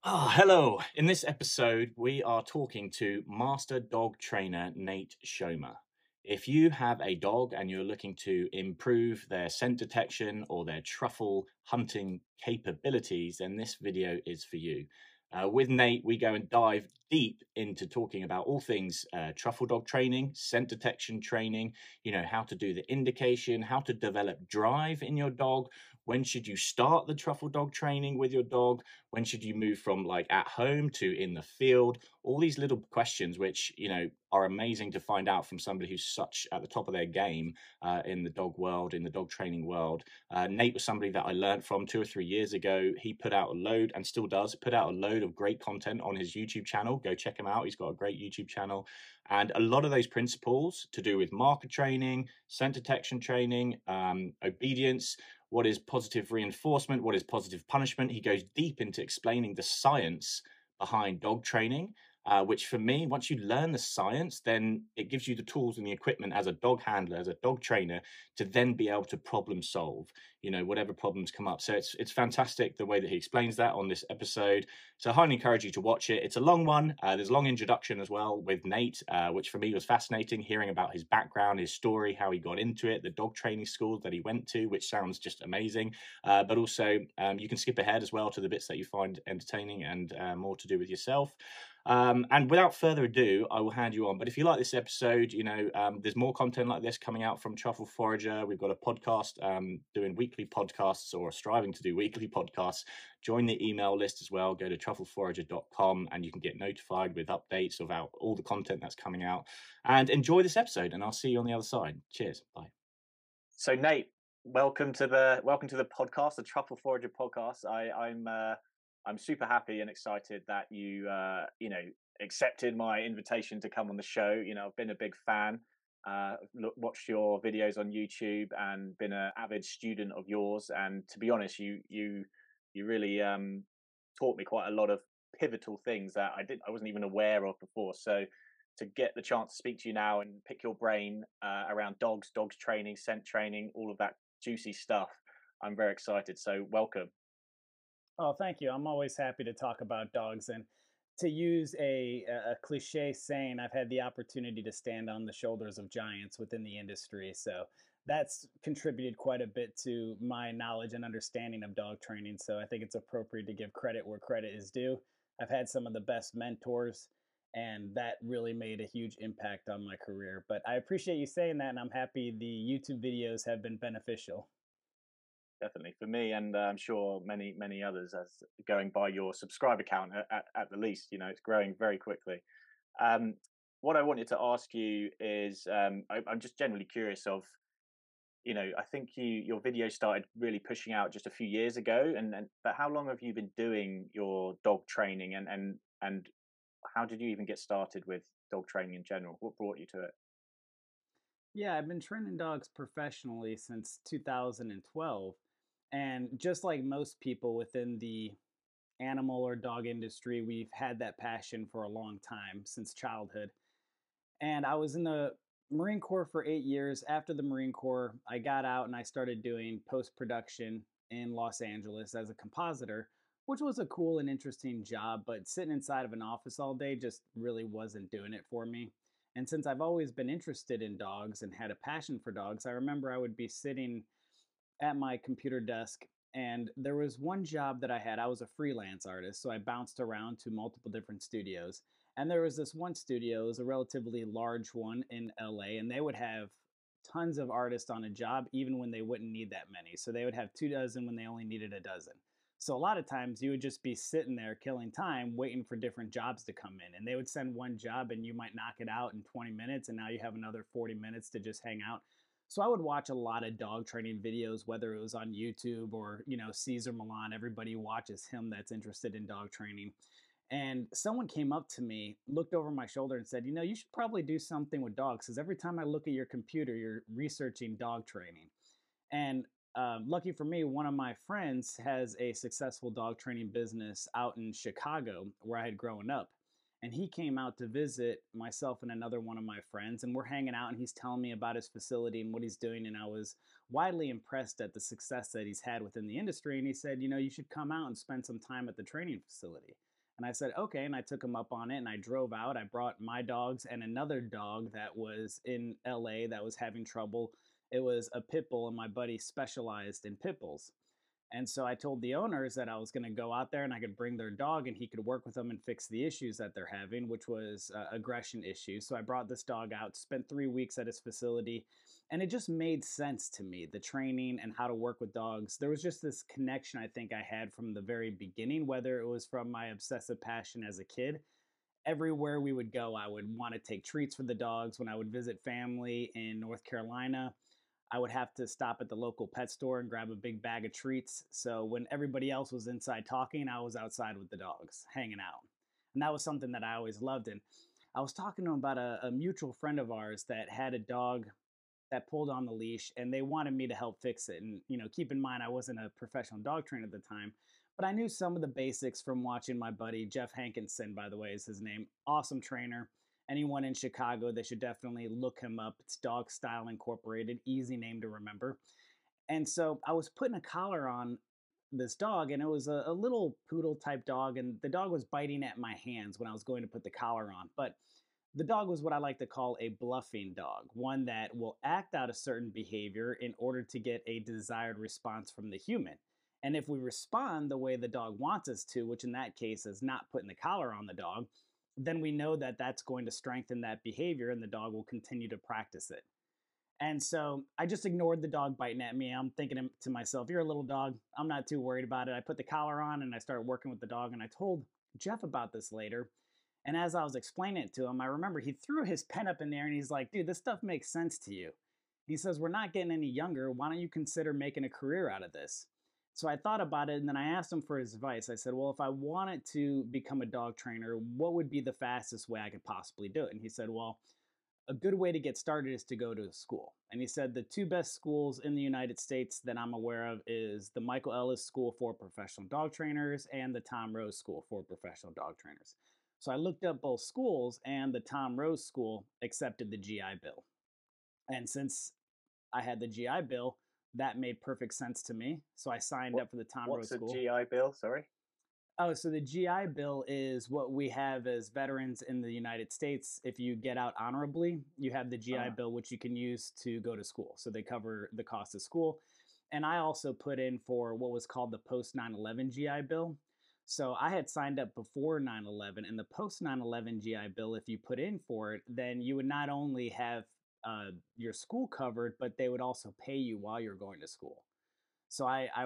Hello. In this episode, we are talking to master dog trainer Nate Schomer. If you have a dog and you're looking to improve their scent detection or their truffle hunting capabilities, then this video is for you. With Nate, we go and dive deep into talking about all things truffle dog training, scent detection training, how to do the indication, how to develop drive in your dog. When should you start the truffle dog training with your dog? When should you move from like at home to in the field? All these little questions, which are amazing to find out from somebody who's such at the top of their game in the dog world, in the dog training world. Nate was somebody that I learned from 2 or 3 years ago. He put out a load and still does put out a load of great content on his YouTube channel. Go check him out. He's got a great YouTube channel. And a lot of those principles to do with marker training, scent detection training, obedience, what is positive reinforcement, what is positive punishment. He goes deep into explaining the science behind dog training, which for me, once you learn the science, then it gives you the tools and the equipment as a dog handler, as a dog trainer, to then be able to problem solve, whatever problems come up. So it's fantastic the way that he explains that on this episode. So I highly encourage you to watch it. It's a long one. There's a long introduction as well with Nate, which for me was fascinating, hearing about his background, his story, how he got into it, the dog training school that he went to, which sounds just amazing. But also you can skip ahead as well to the bits that you find entertaining and more to do with yourself. And without further ado, I will hand you on. But if you like this episode, there's more content like this coming out from Truffle Forager. We've got a podcast doing weekly podcasts or striving to do weekly podcasts. Join the email list as well. Go to truffleforager.com and you can get notified with updates about all the content that's coming out. And enjoy this episode, and I'll see you on the other side. Cheers. Bye. So Nate, welcome to the podcast, the Truffle Forager podcast. I'm super happy and excited that you accepted my invitation to come on the show. I've been a big fan, watched your videos on YouTube, and been an avid student of yours. And to be honest, you really taught me quite a lot of pivotal things that I wasn't even aware of before. So to get the chance to speak to you now and pick your brain around dogs training, scent training, all of that juicy stuff, I'm very excited. So welcome. Oh, thank you. I'm always happy to talk about dogs. And to use a cliche saying, I've had the opportunity to stand on the shoulders of giants within the industry. So that's contributed quite a bit to my knowledge and understanding of dog training. So I think it's appropriate to give credit where credit is due. I've had some of the best mentors, and that really made a huge impact on my career. But I appreciate you saying that, and I'm happy the YouTube videos have been beneficial. Definitely for me, and I'm sure many others, as going by your subscriber count at the least. It's growing very quickly. um, what I wanted to ask you is, I'm just generally curious of, I think your video started really pushing out just a few years ago, and but how long have you been doing your dog training, and how did you even get started with dog training in general? What brought you to it? Yeah, I've been training dogs professionally since 2012. And just like most people within the animal or dog industry, we've had that passion for a long time since childhood. And I was in the Marine Corps for 8 years. After the Marine Corps, I got out and I started doing post production in Los Angeles as a compositor, which was a cool and interesting job. But sitting inside of an office all day just really wasn't doing it for me. And since I've always been interested in dogs and had a passion for dogs, I remember I would be sitting at my computer desk, and there was one job that I had. I was a freelance artist, so I bounced around to multiple different studios. And there was this one studio, it was a relatively large one in LA, and they would have tons of artists on a job even when they wouldn't need that many. So they would have 2 dozen when they only needed a dozen. So a lot of times you would just be sitting there killing time waiting for different jobs to come in. And they would send one job and you might knock it out in 20 minutes, and now you have another 40 minutes to just hang out. So I would watch a lot of dog training videos, whether it was on YouTube or, Caesar Milan. Everybody watches him that's interested in dog training. And someone came up to me, looked over my shoulder, and said, you should probably do something with dogs because every time I look at your computer, you're researching dog training. And lucky for me, one of my friends has a successful dog training business out in Chicago where I had grown up. And he came out to visit myself and another one of my friends, and we're hanging out, and he's telling me about his facility and what he's doing. And I was widely impressed at the success that he's had within the industry. And he said, you should come out and spend some time at the training facility. And I said, okay. And I took him up on it and I drove out. I brought my dogs and another dog that was in LA that was having trouble. It was a pit bull, and my buddy specialized in pit bulls. And so I told the owners that I was going to go out there and I could bring their dog and he could work with them and fix the issues that they're having, which was aggression issues. So I brought this dog out, spent 3 weeks at his facility, and it just made sense to me, the training and how to work with dogs. There was just this connection I think I had from the very beginning, whether it was from my obsessive passion as a kid. Everywhere we would go, I would want to take treats for the dogs. When I would visit family in North Carolina, I would have to stop at the local pet store and grab a big bag of treats. So when everybody else was inside talking, I was outside with the dogs, hanging out. And that was something that I always loved. And I was talking to him about a mutual friend of ours that had a dog that pulled on the leash, and they wanted me to help fix it. And, keep in mind, I wasn't a professional dog trainer at the time, but I knew some of the basics from watching my buddy, Jeff Hankinson, by the way, is his name. Awesome trainer. Anyone in Chicago, they should definitely look him up. It's Dog Style Incorporated, easy name to remember. And so I was putting a collar on this dog, and it was a little poodle type dog, and the dog was biting at my hands when I was going to put the collar on. But the dog was what I like to call a bluffing dog, one that will act out a certain behavior in order to get a desired response from the human. And if we respond the way the dog wants us to, which in that case is not putting the collar on the dog, then we know that that's going to strengthen that behavior and the dog will continue to practice it. And so I just ignored the dog biting at me. I'm thinking to myself, you're a little dog. I'm not too worried about it. I put the collar on and I started working with the dog. And I told Jeff about this later. And as I was explaining it to him, I remember he threw his pen up in the air and he's like, dude, this stuff makes sense to you. He says, we're not getting any younger. Why don't you consider making a career out of this? So I thought about it and then I asked him for his advice. I said, well, if I wanted to become a dog trainer, what would be the fastest way I could possibly do it? And he said, well, a good way to get started is to go to school. And he said the two best schools in the United States that I'm aware of is the Michael Ellis School for Professional Dog Trainers and the Tom Rose School for Professional Dog Trainers. So I looked up both schools, and the Tom Rose School accepted the GI Bill. And since I had the GI Bill, that made perfect sense to me. So I signed up for the Tom Rose What's a School. GI Bill? Sorry. Oh, so the GI Bill is what we have as veterans in the United States. If you get out honorably, you have the GI Bill, which you can use to go to school. So they cover the cost of school. And I also put in for what was called the post 9/11 GI Bill. So I had signed up before 9/11, and the post 9/11 GI Bill, if you put in for it, then you would not only have your school covered, but they would also pay you while you're going to school. So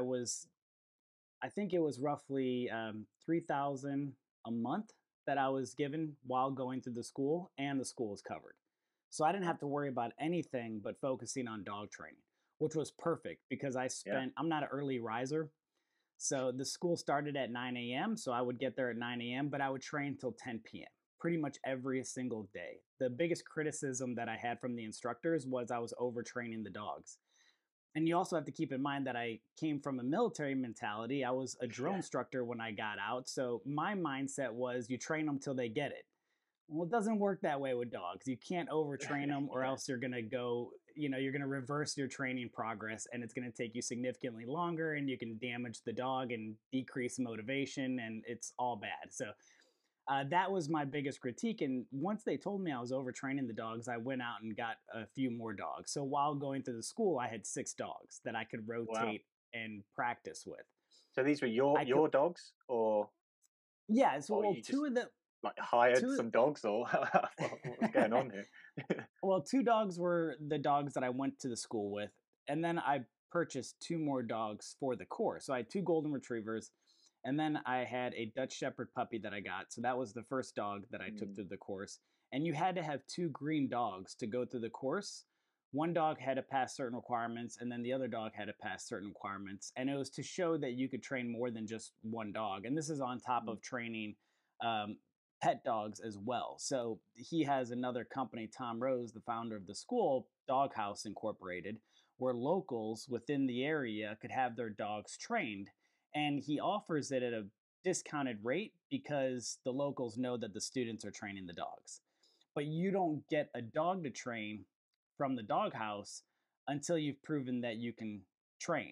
I think it was roughly 3,000 a month that I was given while going through the school, and the school was covered. So I didn't have to worry about anything but focusing on dog training, which was perfect because Yeah. I'm not an early riser. So the school started at 9 a.m. So I would get there at 9 a.m., but I would train till 10 p.m. pretty much every single day. The biggest criticism that I had from the instructors was I was overtraining the dogs. And you also have to keep in mind that I came from a military mentality. I was a drill Yeah. instructor when I got out. So my mindset was you train them till they get it. Well, it doesn't work that way with dogs. You can't overtrain them, or Yeah. else you're going to go, you're going to reverse your training progress and it's going to take you significantly longer and you can damage the dog and decrease motivation and it's all bad. So that was my biggest critique. And once they told me I was overtraining the dogs, I went out and got a few more dogs. So while going through the school, I had 6 dogs that I could Wow. rotate and practice with. So these were your I could, your dogs, yeah. So or well, you just two of them, like hired two. some dogs, or what was going on here? Well, 2 dogs were the dogs that I went to the school with, and then I purchased 2 more dogs for the course. So I had 2 golden retrievers, and then I had a Dutch Shepherd puppy that I got. So that was the first dog that I took Mm, through the course. And you had to have 2 green dogs to go through the course. One dog had to pass certain requirements, and then the other dog had to pass certain requirements. And it was to show that you could train more than just one dog. And this is on top mm. of training um, pet dogs as well. So he has another company, Tom Rose, the founder of the school, Doghouse Incorporated, where locals within the area could have their dogs trained. And he offers it at a discounted rate because the locals know that the students are training the dogs. But you don't get a dog to train from the doghouse until you've proven that you can train.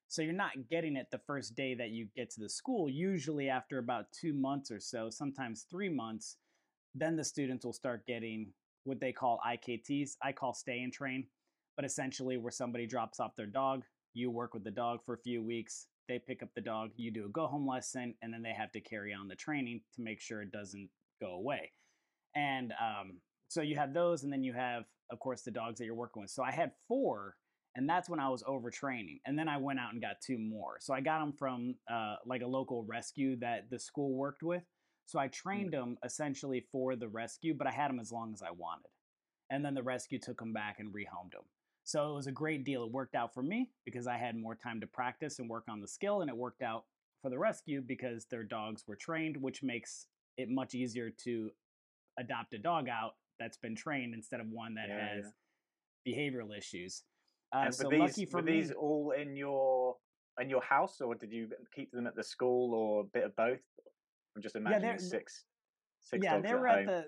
So you're not getting it the first day that you get to the school. Usually, after about 2 months or so, sometimes 3 months, then the students will start getting what they call IKTs. I call stay and train, but essentially, where somebody drops off their dog, you work with the dog for a few weeks, they pick up the dog, you do a go home lesson, and then they have to carry on the training to make sure it doesn't go away. And so you have those, and then you have, of course, the dogs that you're working with. So I had four, and that's when I was overtraining. And then I went out and got two more. So I got them from like a local rescue that the school worked with. So I Mm. trained them essentially for the rescue, but I had them as long as I wanted. And then the rescue took them back and rehomed them. So it was a great deal. It worked out for me because I had more time to practice and work on the skill, and it worked out for the rescue because their dogs were trained, which makes it much easier to adopt a dog out that's been trained instead of one that Yeah, yeah. has behavioral issues. And So lucky were for these me, all in your house, or did you keep them at the school, or a bit of both? I'm just yeah, imagining six yeah, dogs they at were at home.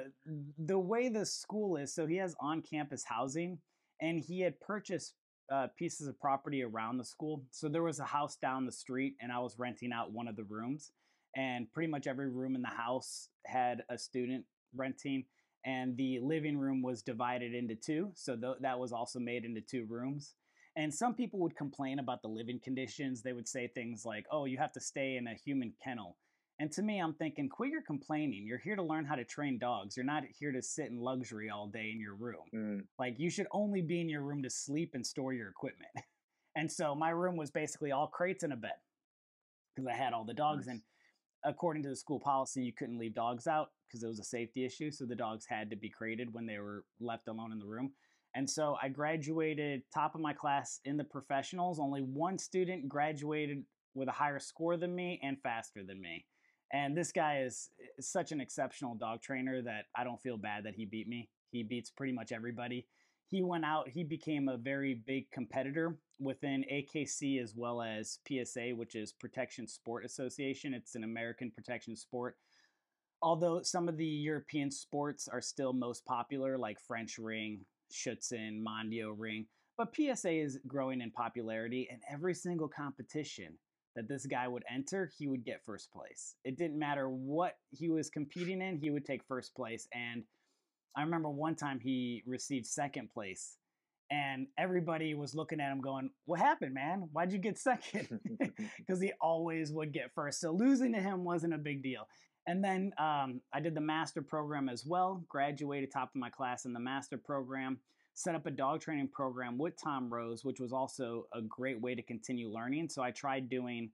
the way the school is. So he has on campus housing, and he had purchased pieces of property around the school. So there was a house down the street, and I was renting out one of the rooms, and pretty much every room in the house had a student renting. And the living room was divided into two, so that was also made into two rooms. And some people would complain about the living conditions. They would say things like, "Oh, you have to stay in a human kennel." And to me, I'm thinking, quit your complaining. You're here to learn how to train dogs. You're not here to sit in luxury all day in your room. Mm, Like, you should only be in your room to sleep and store your equipment. And so my room was basically all crates and a bed because I had all the dogs. And nice. according to the school policy, you couldn't leave dogs out because it was a safety issue. So the dogs had to be crated when they were left alone in the room. And so I graduated top of my class in the professionals. Only one student graduated with a higher score than me and faster than me. And this guy is such an exceptional dog trainer that I don't feel bad that he beat me. He beats pretty much everybody. He went out, he became a very big competitor within AKC as well as PSA, which is Protection Sport Association. It's an American protection sport. Although some of the European sports are still most popular, like French ring, Schutzen, Mondio ring, but PSA is growing in popularity, and every single competition that this guy would enter, he would get first place. It didn't matter what he was competing in, he would take first place. And I remember one time he received second place, and everybody was looking at him going, "What happened, man? Why'd you get second?" Because he always would get first. So losing to him wasn't a big deal. And then I did the master program as well, graduated top of my class in the master program, set up a dog training program with Tom Rose, which was also a great way to continue learning. So I tried doing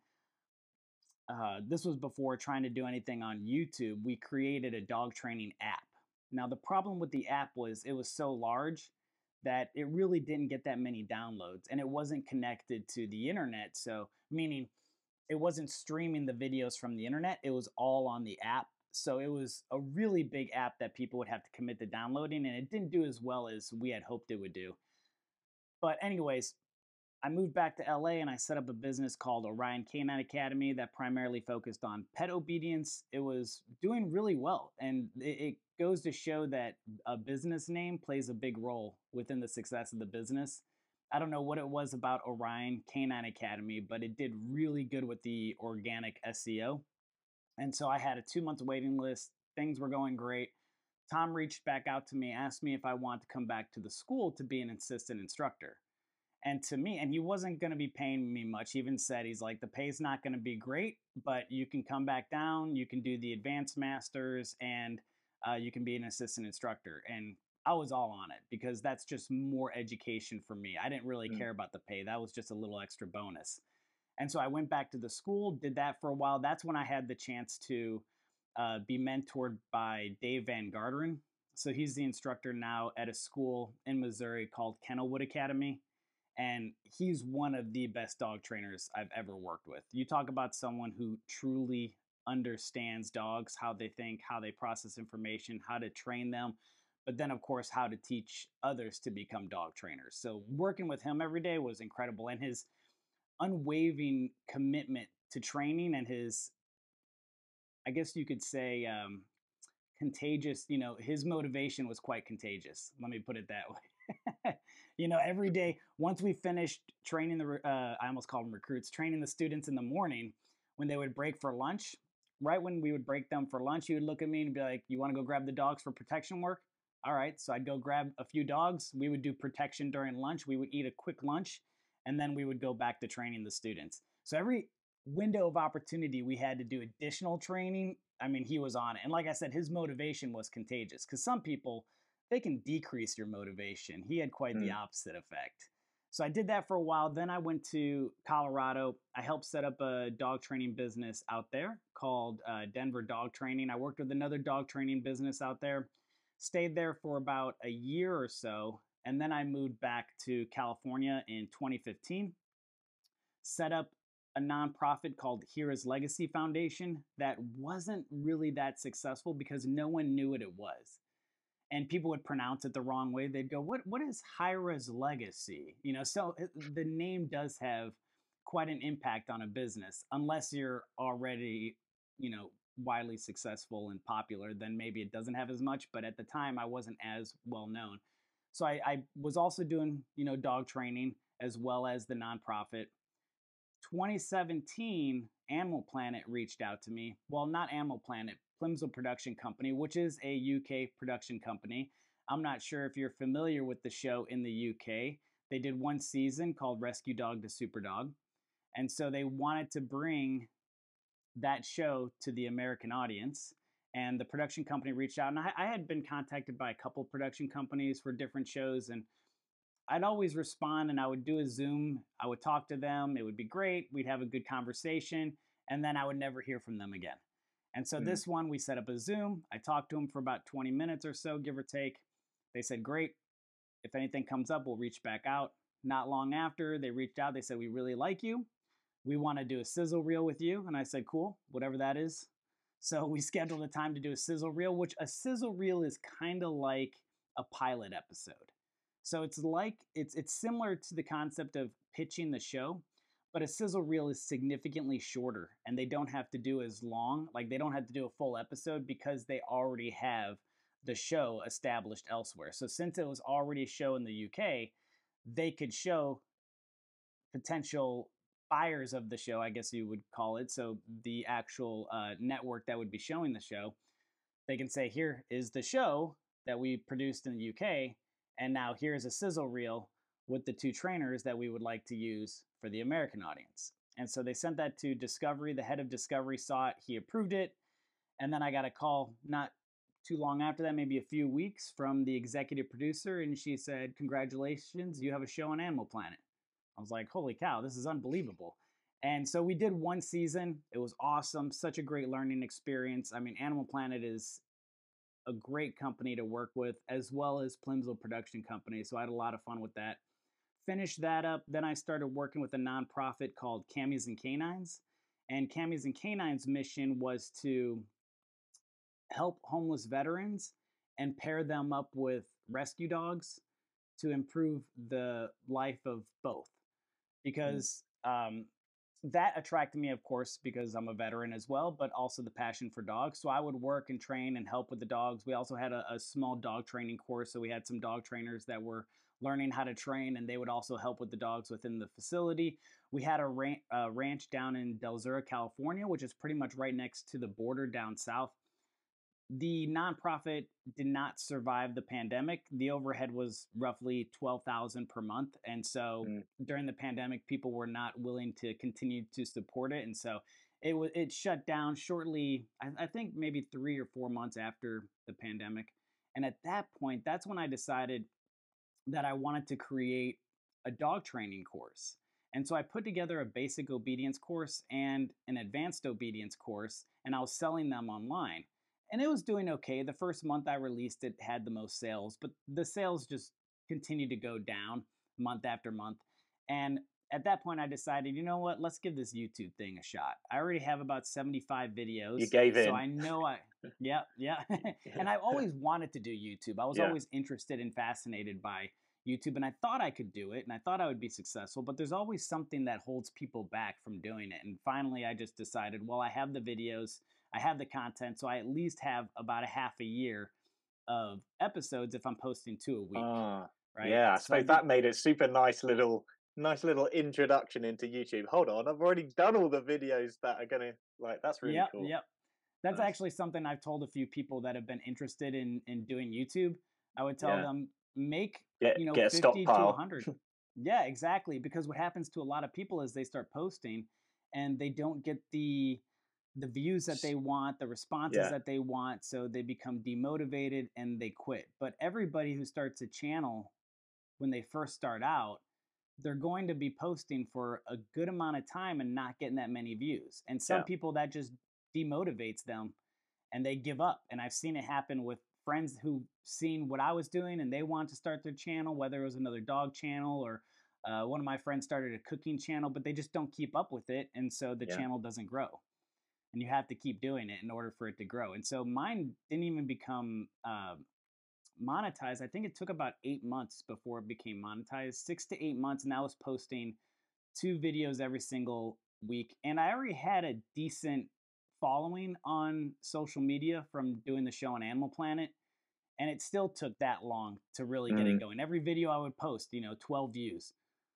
this was before trying to do anything on YouTube. We created a dog training app. Now, the problem with the app was it was so large that it really didn't get that many downloads and it wasn't connected to the internet. So, meaning it wasn't streaming the videos from the internet, it was all on the app. So, it was a really big app that people would have to commit to downloading, and it didn't do as well as we had hoped it would do. But, anyways, I moved back to LA and I set up a business called Orion Canine Academy that primarily focused on pet obedience. It was doing really well. And it goes to show that a business name plays a big role within the success of the business. I don't know what it was about Orion Canine Academy, but it did really good with the organic SEO. And so I had a 2 month waiting list. Things were going great. Tom reached back out to me, asked me if I wanted to come back to the school to be an assistant instructor. And to me, and he wasn't going to be paying me much. He even said, he's like, the pay's not going to be great, but you can come back down, you can do the advanced masters, and you can be an assistant instructor. And I was all on it because that's just more education for me. I didn't really Mm, care about the pay. That was just a little extra bonus. And so I went back to the school, did that for a while. That's when I had the chance to be mentored by Dave Van Garderen. So he's the instructor now at a school in Missouri called Kennelwood Academy, and he's one of the best dog trainers I've ever worked with. You talk about someone who truly understands dogs, how they think, how they process information, how to train them, but then, of course, how to teach others to become dog trainers. So, working with him every day was incredible. And his unwavering commitment to training and his, I guess you could say, contagious, his motivation was quite contagious. Let me put it that way. Every day, once we finished training I almost called them recruits, training the students in the morning when they would break for lunch, right when we would break them for lunch, you would look at me and be like, "You want to go grab the dogs for protection work?" All right. So I'd go grab a few dogs. We would do protection during lunch. We would eat a quick lunch, and then we would go back to training the students. So every window of opportunity we had to do additional training, I mean, he was on it. And like I said, his motivation was contagious because some people, they can decrease your motivation. He had quite the Mm. opposite effect. So I did that for a while. Then I went to Colorado. I helped set up a dog training business out there called Denver Dog Training. I worked with another dog training business out there, stayed there for about a year or so. And then I moved back to California in 2015, set up a nonprofit called Hira's Legacy Foundation that wasn't really that successful because no one knew what it was, and people would pronounce it the wrong way. They'd go, "What is Hira's legacy?" So the name does have quite an impact on a business, unless you're already, widely successful and popular. Then maybe it doesn't have as much. But at the time, I wasn't as well known, so I was also doing dog training as well as the nonprofit. 2017, Animal Planet reached out to me. Well, not Animal Planet, Plimsoll Production Company, which is a UK production company. I'm not sure if you're familiar with the show in the UK. They did one season called Rescue Dog to Super Dog. And so they wanted to bring that show to the American audience. And the production company reached out. And I had been contacted by a couple production companies for different shows. And I'd always respond and I would do a Zoom. I would talk to them. It would be great. We'd have a good conversation. And then I would never hear from them again. And so Mm. this one, we set up a Zoom. I talked to them for about 20 minutes or so, give or take. They said, "Great. If anything comes up, we'll reach back out." Not long after, they reached out. They said, "We really like you. We want to do a sizzle reel with you." And I said, "Cool, whatever that is." So we scheduled a time to do a sizzle reel, which a sizzle reel is kind of like a pilot episode. So it's similar to the concept of pitching the show, but a sizzle reel is significantly shorter and they don't have to do as long. Like they don't have to do a full episode because they already have the show established elsewhere. So since it was already a show in the UK, they could show potential buyers of the show, I guess you would call it. So the actual network that would be showing the show, they can say, "Here is the show that we produced in the UK, and now here's a sizzle reel with the two trainers that we would like to use for the American audience." And so they sent that to Discovery. The head of Discovery saw it, he approved it, and then I got a call not too long after that, maybe a few weeks, from the executive producer, and she said, "Congratulations, you have a show on Animal Planet." I was like, "Holy cow, this is unbelievable." And so we did one season. It was awesome, such a great learning experience. I mean, Animal Planet is a great company to work with, as well as Plimsoll Production Company. So I had a lot of fun with that. Finished that up. Then I started working with a nonprofit called Camis and Canines. And Camis and Canines' mission was to help homeless veterans and pair them up with rescue dogs to improve the life of both. Mm. Because that attracted me, of course, because I'm a veteran as well, but also the passion for dogs. So I would work and train and help with the dogs. We also had a small dog training course. So we had some dog trainers that were learning how to train, and they would also help with the dogs within the facility. We had a ranch down in Del Sur, California, which is pretty much right next to the border down south. The nonprofit did not survive the pandemic. The overhead was roughly 12,000 per month, and so Mm. during the pandemic, people were not willing to continue to support it, and so it shut down shortly. I think maybe 3 or 4 months after the pandemic, and at that point, that's when I decided that I wanted to create a dog training course. And so I put together a basic obedience course and an advanced obedience course, and I was selling them online. And it was doing okay. The first month I released it had the most sales, but the sales just continued to go down month after month. And at that point, I decided, you know what, let's give this YouTube thing a shot. I already have about 75 You videos, gave so in. I know yeah, yeah. And I've always wanted to do YouTube. I was Yeah. always interested and fascinated by YouTube, and I thought I could do it and I thought I would be successful, but there's always something that holds people back from doing it. And finally, I just decided, well, I have the videos, I have the content, so I at least have about a half a year of episodes if I'm posting 2 a week. Ah, right? Yeah, I So I suppose did. that made it super nice little introduction into YouTube. Hold on, I've already done all the videos that are gonna like. That's really Yep, cool. yep. That's Nice. actually something I've told a few people that have been interested in doing YouTube. I would tell Yeah. them make, Get a 50 to stockpile. 100. Yeah, exactly, because what happens to a lot of people is they start posting and they don't get the views that they want, the responses Yeah. that they want, so they become demotivated and they quit. But everybody who starts a channel when they first start out, they're going to be posting for a good amount of time and not getting that many views. And some Yeah. people that just demotivates them and they give up. And I've seen it happen with friends who've seen what I was doing and they want to start their channel, whether it was another dog channel or one of my friends started a cooking channel, but they just don't keep up with it. And so the Yeah. channel doesn't grow. And you have to keep doing it in order for it to grow. And so mine didn't even become monetized. I think it took about 8 months before it became monetized, 6 to 8 months. And I was posting 2 videos every single week. And I already had a decent following on social media from doing the show on Animal Planet. And it still took that long to really get it Mm. going. Every video I would post, 12 views,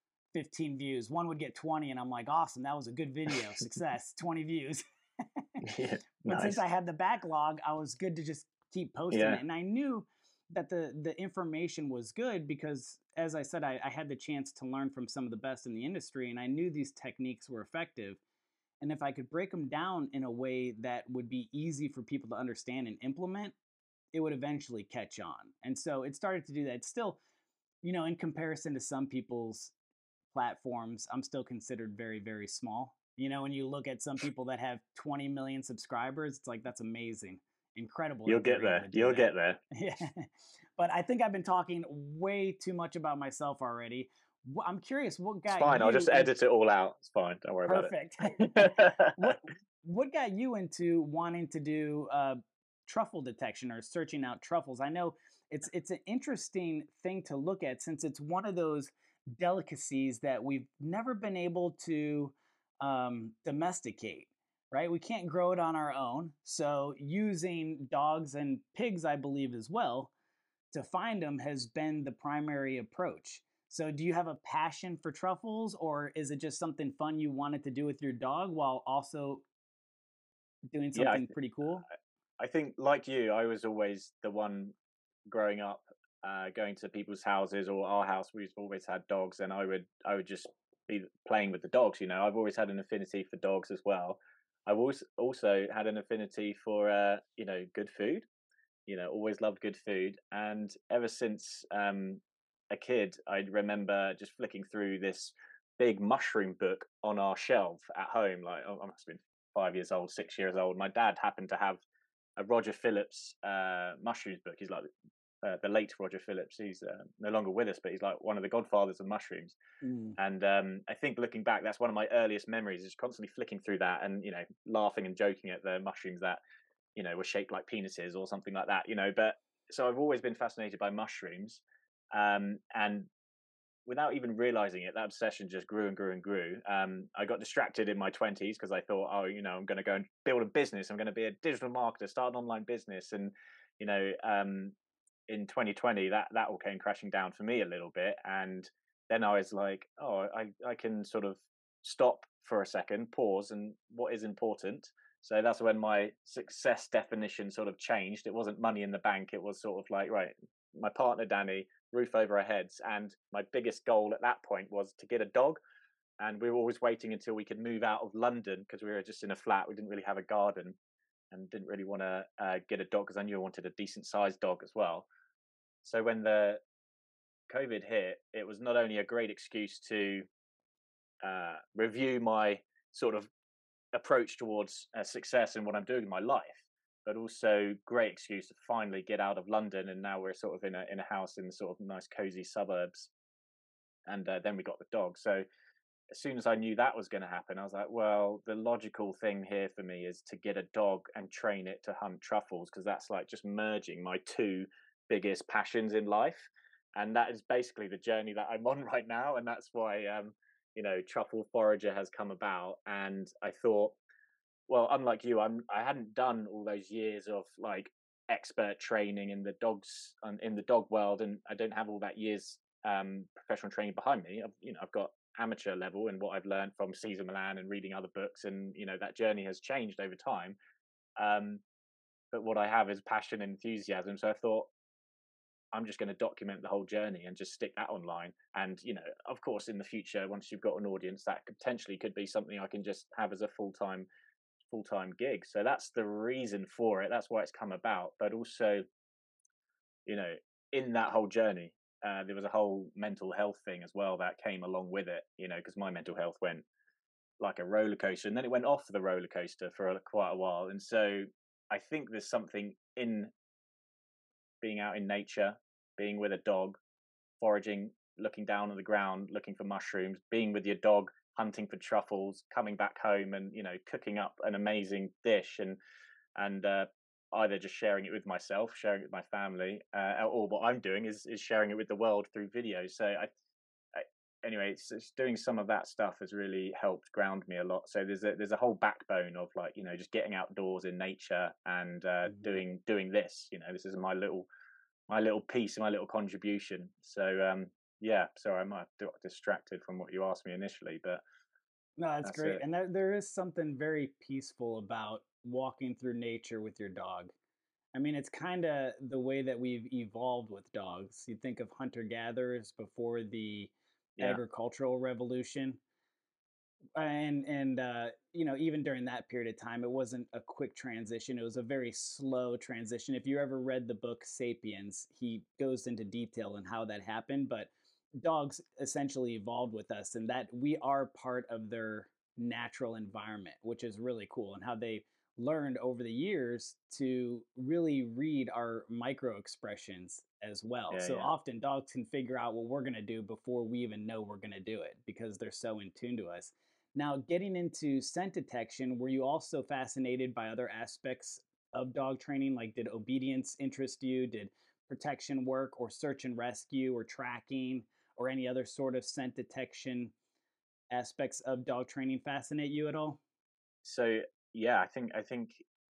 15 views. One would get 20, and I'm like, awesome, that was a good video. Success, 20 views. Yeah. But since Nice. I had the backlog, I was good to just keep posting Yeah. it. And I knew that the information was good because, as I said, I had the chance to learn from some of the best in the industry, and I knew these techniques were effective. And if I could break them down in a way that would be easy for people to understand and implement, it would eventually catch on. And so it started to do that. It's still, in comparison to some people's platforms, I'm still considered very, very small. When you look at some people that have 20 million subscribers, it's like, that's amazing. Incredible You'll that get they're able there. to do You'll that. get there. Yeah. But I think I've been talking way too much about myself already. I'm curious what It's got fine. I'll you just in. edit it all out. It's fine. Don't worry about Perfect. it. what what got you into wanting to do truffle detection or searching out truffles? I know it's an interesting thing to look at since it's one of those delicacies that we've never been able to domesticate. Right, we can't grow it on our own. So using dogs and pigs, I believe, as well, to find them has been the primary approach. So, do you have a passion for truffles, or is it just something fun you wanted to do with your dog while also doing Yeah. something pretty cool? I think, like you, I was always the one growing up, going to people's houses or our house. We've always had dogs, and I would just be playing with the dogs. I've always had an affinity for dogs as well. I've also had an affinity for good food. Always loved good food, and ever since a kid, I remember just flicking through this big mushroom book on our shelf at home. Like, I must have been 5 years old, 6 years old. My dad happened to have a Roger Phillips mushrooms book. He's like the late Roger Phillips. He's no longer with us, but he's like one of the godfathers of mushrooms. Mm. And I think looking back, that's one of my earliest memories, is constantly flicking through that and laughing and joking at the mushrooms that were shaped like penises or something like that. But so I've always been fascinated by mushrooms, and without even realizing it, that obsession just grew and grew and grew. I got distracted in my 20s because I thought, oh, I'm going to go and build a business. I'm going to be a digital marketer, start an online business, and you know, um, in 2020, that all came crashing down for me a little bit. And then I was like, oh, I can sort of stop for a second, pause, and what is important. So that's when my success definition sort of changed. It wasn't money in the bank. It was sort of like, right, my partner Danny, roof over our heads, and my biggest goal at that point was to get a dog. And we were always waiting until we could move out of London because we were just in a flat. We didn't really have a garden and didn't really want to get a dog because I knew I wanted a decent sized dog as well. So when the COVID hit, it was not only a great excuse to review my sort of approach towards success and what I'm doing in my life, but also great excuse to finally get out of London. And now we're sort of in a house in sort of nice cozy suburbs. And then we got the dog. So as soon as I knew that was going to happen, I was like, well, the logical thing here for me is to get a dog and train it to hunt truffles, because that's like just merging my two biggest passions in life. And that is basically the journey that I'm on right now. And that's why, Truffle Forager has come about. And I thought, well, unlike you, I hadn't done all those years of like expert training in the dog world, and I don't have all that years professional training behind me. I've got amateur level and what I've learned from Cesar Millan and reading other books, and that journey has changed over time. Um, but what I have is passion and enthusiasm. So I thought I'm just going to document the whole journey and just stick that online. And of course, in the future, once you've got an audience, that potentially could be something I can just have as a full time gig. So that's the reason for it. That's why it's come about. But also, you know, in that whole journey, there was a whole mental health thing as well that came along with it. Because my mental health went like a roller coaster, and then it went off the roller coaster for quite a while. And so I think there's something in being out in nature, being with a dog, foraging, looking down on the ground, looking for mushrooms, being with your dog, hunting for truffles, coming back home and cooking up an amazing dish, and either just sharing it with myself, sharing it with my family, or what I'm doing is sharing it with the world through videos. So anyway, it's doing some of that stuff has really helped ground me a lot. So there's a whole backbone of just getting outdoors in nature and doing this. This is my little piece, my little contribution. So yeah, sorry, I might have got distracted from what you asked me initially, but No, that's that's great. it. And there is something very peaceful about walking through nature with your dog. I mean, it's kind of the way that we've evolved with dogs. You think of hunter gatherers before the Yeah, agricultural revolution, and even during that period of time, it wasn't a quick transition. It was a very slow transition. If you ever read the book Sapiens, he goes into detail on how that happened. But dogs essentially evolved with us, and that we are part of their natural environment, which is really cool, and how they learned over the years to really read our micro expressions as well. yeah, So yeah. often dogs can figure out what we're going to do before we even know we're going to do it, because they're so in tune to us. Now, getting into scent detection, were you also fascinated by other aspects of dog training? Like, did obedience interest you? Did protection work, or search and rescue, or tracking, or any other sort of scent detection aspects of dog training fascinate you at all? So yeah, I think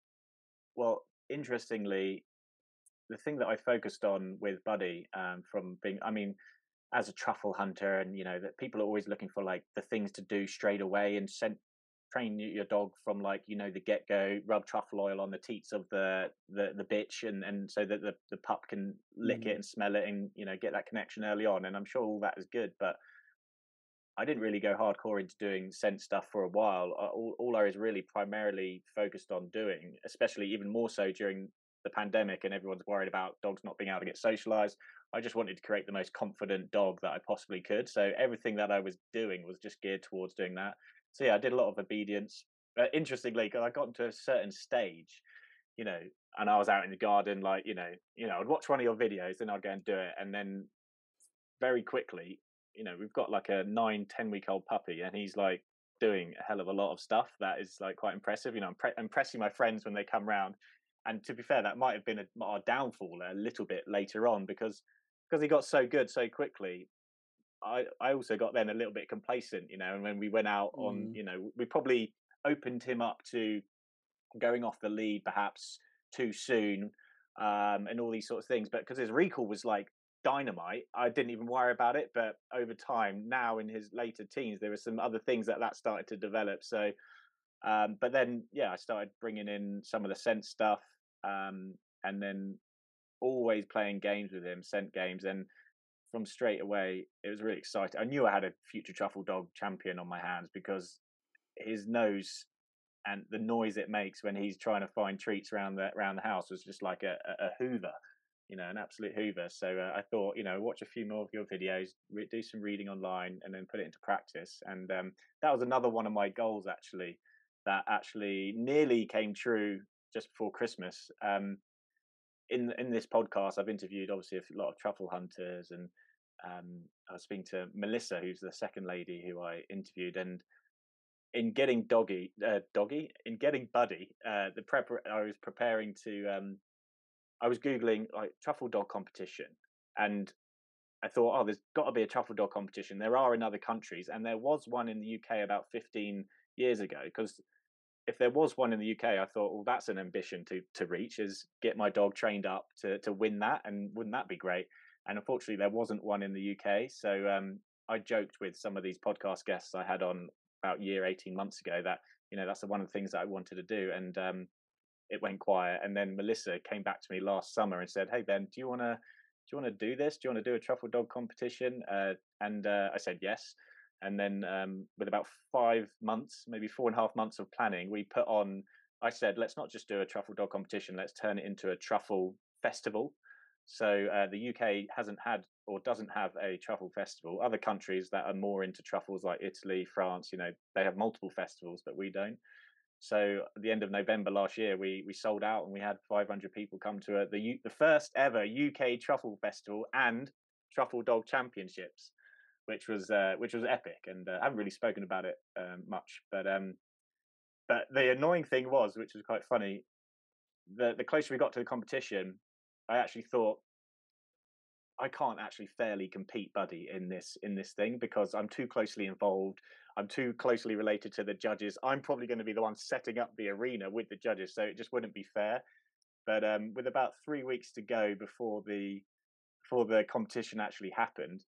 well, interestingly, the thing that I focused on with Buddy, from being, I mean, as a truffle hunter, and that people are always looking for like the things to do straight away, and train your dog from like the get go, rub truffle oil on the teats of the bitch, and so that the pup can lick it Mm, and smell it, and get that connection early on. And I'm sure all that is good, but I didn't really go hardcore into doing scent stuff for a while. All I was really primarily focused on doing, especially even more so during the pandemic and everyone's worried about dogs not being able to get socialized. I just wanted to create the most confident dog that I possibly could. So everything that I was doing was just geared towards doing that. So yeah, I did a lot of obedience. Interestingly, because I got into a certain stage, you know, and I was out in the garden, like I'd watch one of your videos, then I'd go and do it, and then very quickly, we've got like a 9, 10 week old puppy, and he's like doing a hell of a lot of stuff that is like quite impressive. I'm impressing my friends when they come round. And to be fair, that might have been our downfall a little bit later on, because he got so good so quickly. I also got then a little bit complacent, and when we went out on, mm, we probably opened him up to going off the lead perhaps too soon, and all these sorts of things. But because his recall was like dynamite, I didn't even worry about it. But over time, now in his later teens, there were some other things that started to develop. So, but then yeah, I started bringing in some of the scent stuff, and then always playing games with him, scent games, and from straight away, it was really exciting. I knew I had a future truffle dog champion on my hands, because his nose and the noise it makes when he's trying to find treats around the house was just like a hoover, an absolute hoover. So I thought, watch a few more of your videos, do some reading online, and then put it into practice. And that was another one of my goals, actually, that actually nearly came true just before Christmas. In this podcast, I've interviewed obviously a lot of truffle hunters, and I was speaking to Melissa, who's the second lady who I interviewed, and in getting in getting Buddy, I was preparing to, I was googling like truffle dog competition, and I thought, oh, there's got to be a truffle dog competition. There are in other countries, and there was one in the UK about 15 years ago. Because if there was one in the UK, I thought, well, that's an ambition to reach, is get my dog trained up to win that, and wouldn't that be great? and unfortunately there wasn't one in the UK. So I joked with some of these podcast guests I had on about 18 months ago that that's one of the things that I wanted to do, and it went quiet. And then Melissa came back to me last summer and said, "Hey Ben, do you want to do this? Do you want to do a truffle dog competition?" And I said yes. And then with about 5 months, maybe 4.5 months of planning, we put on. I said, let's not just do a truffle dog competition. Let's turn it into a truffle festival. So the UK hasn't had or doesn't have a truffle festival. Other countries that are more into truffles, like Italy, France, they have multiple festivals, but we don't. So at the end of November last year, we sold out, and we had 500 people come to the first ever UK truffle festival and truffle dog championships, which was epic. And I haven't really spoken about it much, but the annoying thing was, which was quite funny, the closer we got to the competition, I actually thought, I can't actually fairly compete, buddy, in this thing, because I'm too closely involved. I'm too closely related to the judges. I'm probably going to be the one setting up the arena with the judges, so it just wouldn't be fair. But with about 3 weeks to go before the competition actually happened,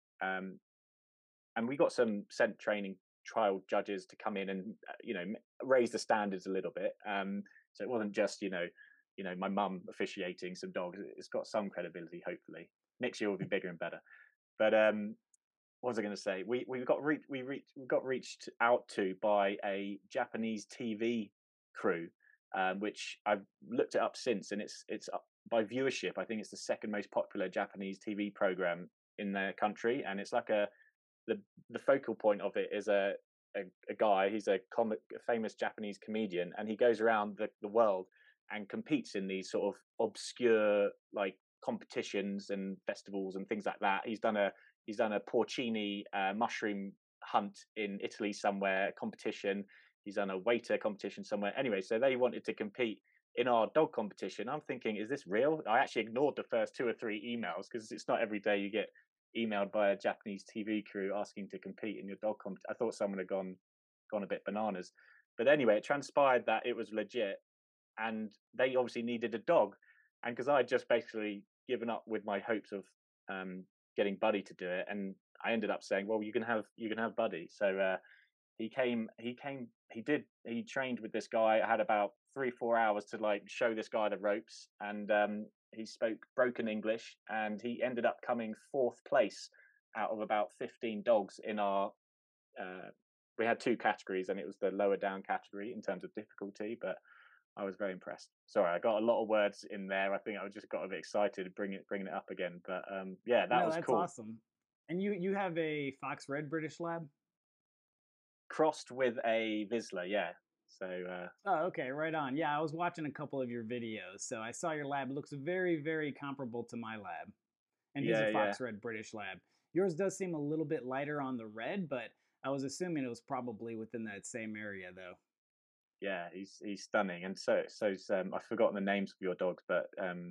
and we got some scent training trial judges to come in and raise the standards a little bit. So it wasn't just my mum officiating some dogs. It's got some credibility, hopefully. Next year will be bigger and better. But what was I going to say? We got reached out to by a Japanese TV crew, which I've looked it up since, and it's by viewership. I think it's the second most popular Japanese TV program in their country, and it's like the focal point of it is a guy. He's a famous Japanese comedian, and he goes around the world and competes in these sort of obscure like competitions and festivals and things like that. He's done a porcini mushroom hunt in Italy somewhere, competition. He's done a waiter competition somewhere. Anyway, so they wanted to compete in our dog competition. I'm thinking, is this real? I actually ignored the first 2 or 3 emails, because it's not every day you get emailed by a Japanese TV crew asking to compete in your dog competition. I thought someone had gone a bit bananas. But anyway, it transpired that it was legit, and they obviously needed a dog. And because I had just basically given up with my hopes of getting Buddy to do it, and I ended up saying, well, you can have Buddy. So he trained with this guy. I had about 3-4 hours to like show this guy the ropes, and he spoke broken English, and he ended up coming 4th place out of about 15 dogs in our we had 2 categories, and it was the lower down category in terms of difficulty, but I was very impressed. Sorry, I got a lot of words in there. I think I just got a bit excited bringing it up again. But yeah, that was that's cool. awesome. And you have a Fox Red British Lab? Crossed with a Vizsla, yeah. So oh, okay, right on. Yeah, I was watching a couple of your videos, so I saw your lab. It looks very, very comparable to my lab. And he's a Fox Red British Lab. Yours does seem a little bit lighter on the red, but I was assuming it was probably within that same area, though. Yeah, he's stunning. And so I've forgotten the names of your dogs, but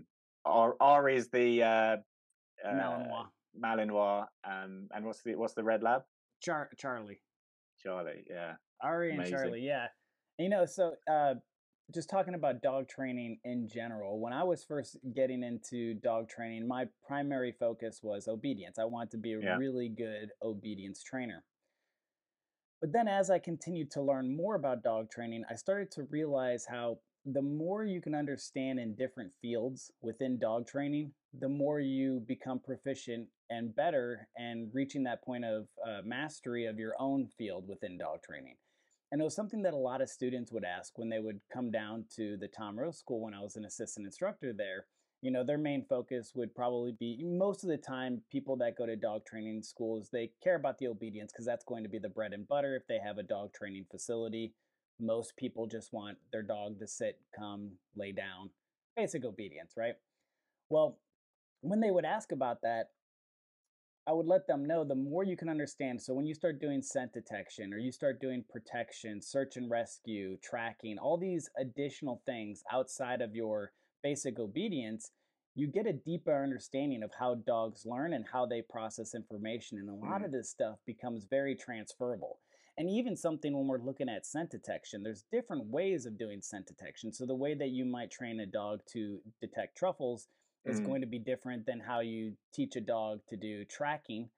R is the Malinois. Malinois, and what's the red lab? Charlie. Charlie, yeah. Ari and Charlie, yeah. So just talking about dog training in general, when I was first getting into dog training, my primary focus was obedience. I wanted to be a really good obedience trainer. But then as I continued to learn more about dog training, I started to realize how the more you can understand in different fields within dog training, the more you become proficient and better and reaching that point of mastery of your own field within dog training. And it was something that a lot of students would ask when they would come down to the Tom Rose School when I was an assistant instructor there. Their main focus would probably be, most of the time, people that go to dog training schools, they care about the obedience because that's going to be the bread and butter if they have a dog training facility. Most people just want their dog to sit, come, lay down, basic obedience, right? Well, when they would ask about that, I would let them know the more you can understand. So when you start doing scent detection or you start doing protection, search and rescue, tracking, all these additional things outside of your basic obedience, you get a deeper understanding of how dogs learn and how they process information. And a lot of this stuff becomes very transferable. And even something when we're looking at scent detection, there's different ways of doing scent detection. So the way that you might train a dog to detect truffles is Mm. going to be different than how you teach a dog to do tracking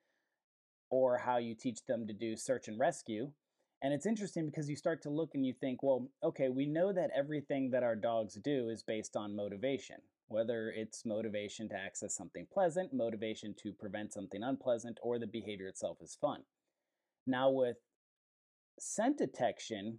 or how you teach them to do search and rescue. And it's interesting because you start to look and you think, well, okay, we know that everything that our dogs do is based on motivation, whether it's motivation to access something pleasant, motivation to prevent something unpleasant, or the behavior itself is fun. Now, with scent detection,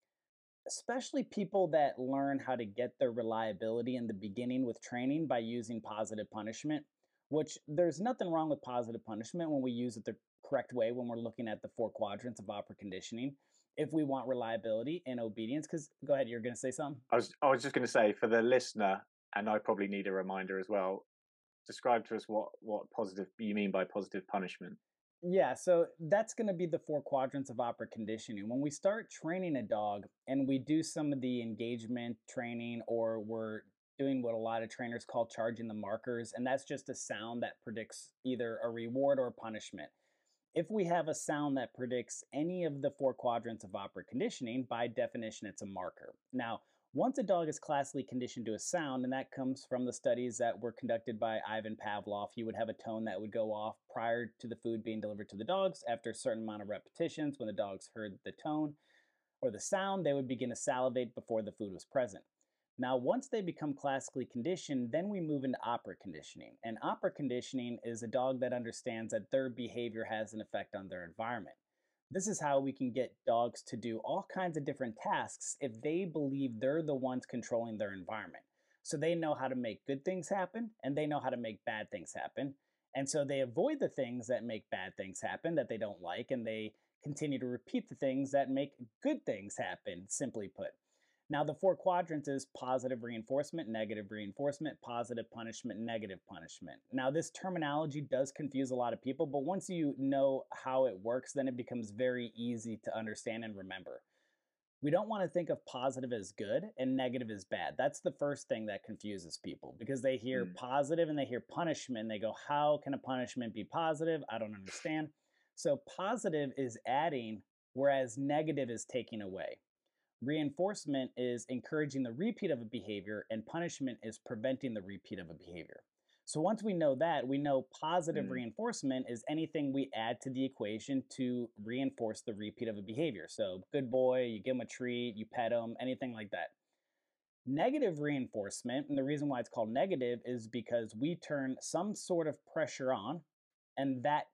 especially people that learn how to get their reliability in the beginning with training by using positive punishment, which there's nothing wrong with positive punishment when we use it the correct way when we're looking at the four quadrants of opera conditioning. If we want reliability and obedience, because go ahead, you're going to say something. I was just going to say for the listener, and I probably need a reminder as well. Describe to us what positive you mean by positive punishment. Yeah, so that's going to be the four quadrants of opera conditioning. When we start training a dog and we do some of the engagement training, or we're doing what a lot of trainers call charging the markers, and that's just a sound that predicts either a reward or punishment. If we have a sound that predicts any of the four quadrants of opera conditioning, by definition, it's a marker. Now, once a dog is classically conditioned to a sound, and that comes from the studies that were conducted by Ivan Pavlov, he would have a tone that would go off prior to the food being delivered to the dogs. After a certain amount of repetitions, when the dogs heard the tone or the sound, they would begin to salivate before the food was present. Now, once they become classically conditioned, then we move into opera conditioning. And opera conditioning is a dog that understands that their behavior has an effect on their environment. This is how we can get dogs to do all kinds of different tasks if they believe they're the ones controlling their environment. So they know how to make good things happen and they know how to make bad things happen. And so they avoid the things that make bad things happen that they don't like, and they continue to repeat the things that make good things happen, simply put. Now, the four quadrants is positive reinforcement, negative reinforcement, positive punishment, negative punishment. Now, this terminology does confuse a lot of people, but once you know how it works, then it becomes very easy to understand and remember. We don't want to think of positive as good and negative as bad. That's the first thing that confuses people because they hear Mm. positive and they hear punishment. And they go, how can a punishment be positive? I don't understand. So, positive is adding, whereas negative is taking away. Reinforcement is encouraging the repeat of a behavior, and punishment is preventing the repeat of a behavior. So once we know that, we know positive Mm. reinforcement is anything we add to the equation to reinforce the repeat of a behavior. So, good boy, you give him a treat, you pet him, anything like that. Negative reinforcement, and the reason why it's called negative is because we turn some sort of pressure on, and that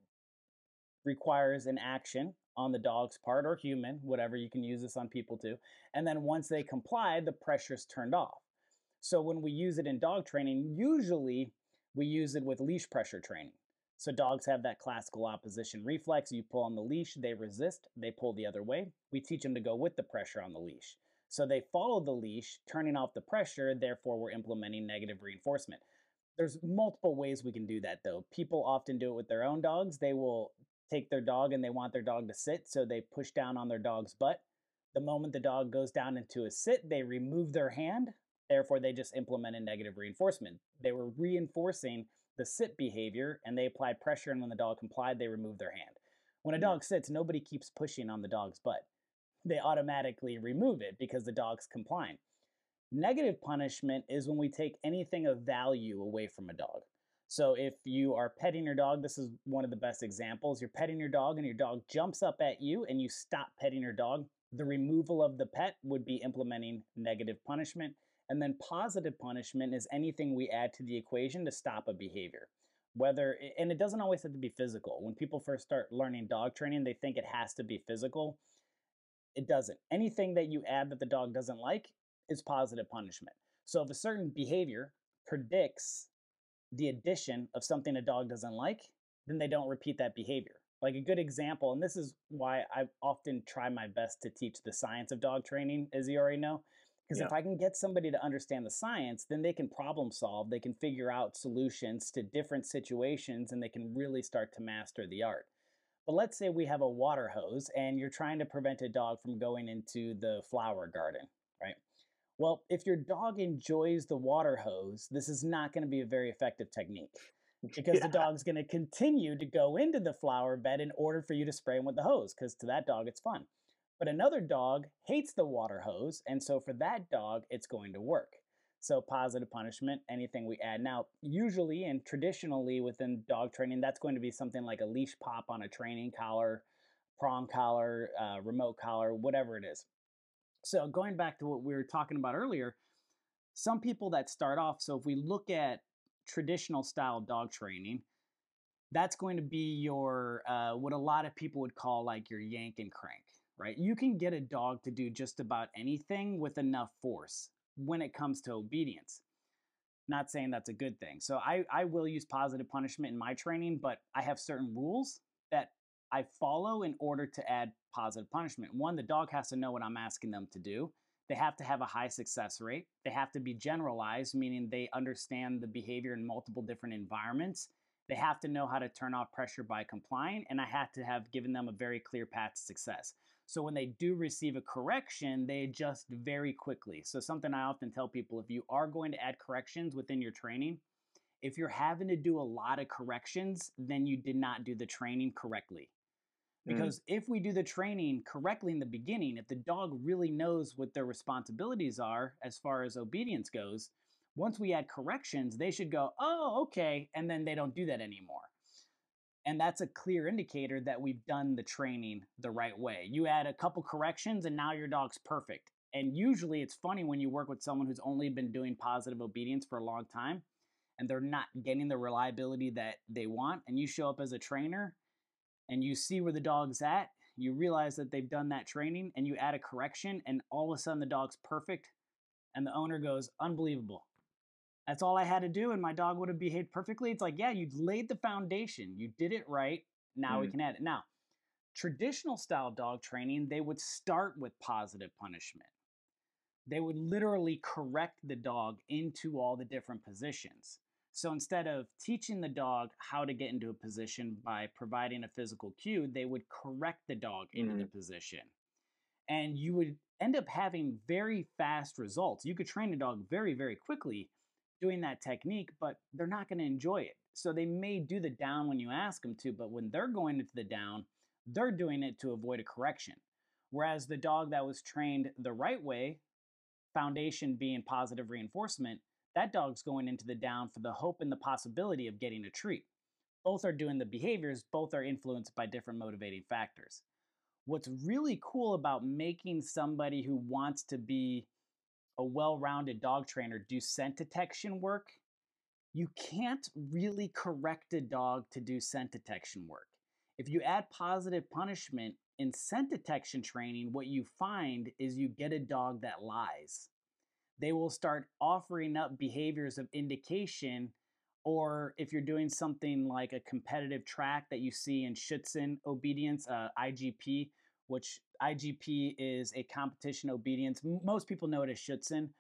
requires an action on the dog's part or human, whatever, you can use this on people too. And then once they comply, the pressure's turned off. So when we use it in dog training, usually we use it with leash pressure training. So dogs have that classical opposition reflex. You pull on the leash, they resist, they pull the other way. We teach them to go with the pressure on the leash. So they follow the leash, turning off the pressure, therefore we're implementing negative reinforcement. There's multiple ways we can do that though. People often do it with their own dogs. They will take their dog and they want their dog to sit, so they push down on their dog's butt. The moment the dog goes down into a sit, they remove their hand. Therefore, they just implemented negative reinforcement. They were reinforcing the sit behavior and they applied pressure, and when the dog complied, they removed their hand. When a Mm. dog sits, nobody keeps pushing on the dog's butt. They automatically remove it because the dog's complying. Negative punishment is when we take anything of value away from a dog. So if you are petting your dog, this is one of the best examples. You're petting your dog and your dog jumps up at you and you stop petting your dog. The removal of the pet would be implementing negative punishment. And then positive punishment is anything we add to the equation to stop a behavior. And it doesn't always have to be physical. When people first start learning dog training, they think it has to be physical. It doesn't. Anything that you add that the dog doesn't like is positive punishment. So if a certain behavior predicts the addition of something a dog doesn't like, then they don't repeat that behavior. Like a good example, and this is why I often try my best to teach the science of dog training, as you already know. Because Yeah. if I can get somebody to understand the science, then they can problem solve, they can figure out solutions to different situations, and they can really start to master the art. But let's say we have a water hose and you're trying to prevent a dog from going into the flower garden, right? Well, if your dog enjoys the water hose, this is not going to be a very effective technique because the Yeah. dog's going to continue to go into the flower bed in order for you to spray him with the hose, because to that dog, it's fun. But another dog hates the water hose, and so for that dog, it's going to work. So positive punishment, anything we add. Now, usually and traditionally within dog training, that's going to be something like a leash pop on a training collar, prong collar, remote collar, whatever it is. So going back to what we were talking about earlier, some people that start off, so if we look at traditional style dog training, that's going to be your what a lot of people would call like your yank and crank, right? You can get a dog to do just about anything with enough force when it comes to obedience. Not saying that's a good thing. So I will use positive punishment in my training, but I have certain rules that I follow in order to add positive punishment. One, the dog has to know what I'm asking them to do. They have to have a high success rate. They have to be generalized, meaning they understand the behavior in multiple different environments. They have to know how to turn off pressure by complying, and I have to have given them a very clear path to success. So when they do receive a correction, they adjust very quickly. So something I often tell people, if you are going to add corrections within your training, if you're having to do a lot of corrections, then you did not do the training correctly. Because if we do the training correctly in the beginning, if the dog really knows what their responsibilities are as far as obedience goes, once we add corrections, they should go, oh, okay. And then they don't do that anymore. And that's a clear indicator that we've done the training the right way. You add a couple corrections and now your dog's perfect. And usually it's funny when you work with someone who's only been doing positive obedience for a long time and they're not getting the reliability that they want. And you show up as a trainer and you see where the dog's at, you realize that they've done that training and you add a correction and all of a sudden the dog's perfect and the owner goes, unbelievable. That's all I had to do and my dog would have behaved perfectly. It's like, yeah, you laid the foundation. You did it right. Now we can add it. Now, traditional style dog training, they would start with positive punishment. They would literally correct the dog into all the different positions. So instead of teaching the dog how to get into a position by providing a physical cue, they would correct the dog into the position. And you would end up having very fast results. You could train a dog very, very quickly doing that technique, but they're not going to enjoy it. So they may do the down when you ask them to, but when they're going into the down, they're doing it to avoid a correction. Whereas the dog that was trained the right way, foundation being positive reinforcement, that dog's going into the down for the hope and the possibility of getting a treat. Both are doing the behaviors, both are influenced by different motivating factors. What's really cool about making somebody who wants to be a well-rounded dog trainer do scent detection work, you can't really correct a dog to do scent detection work. If you add positive punishment in scent detection training, what you find is you get a dog that lies. They will start offering up behaviors of indication, or if you're doing something like a competitive track that you see in Schutzhund obedience, IGP, which IGP is a competition obedience. Most people know it as Schutzhund,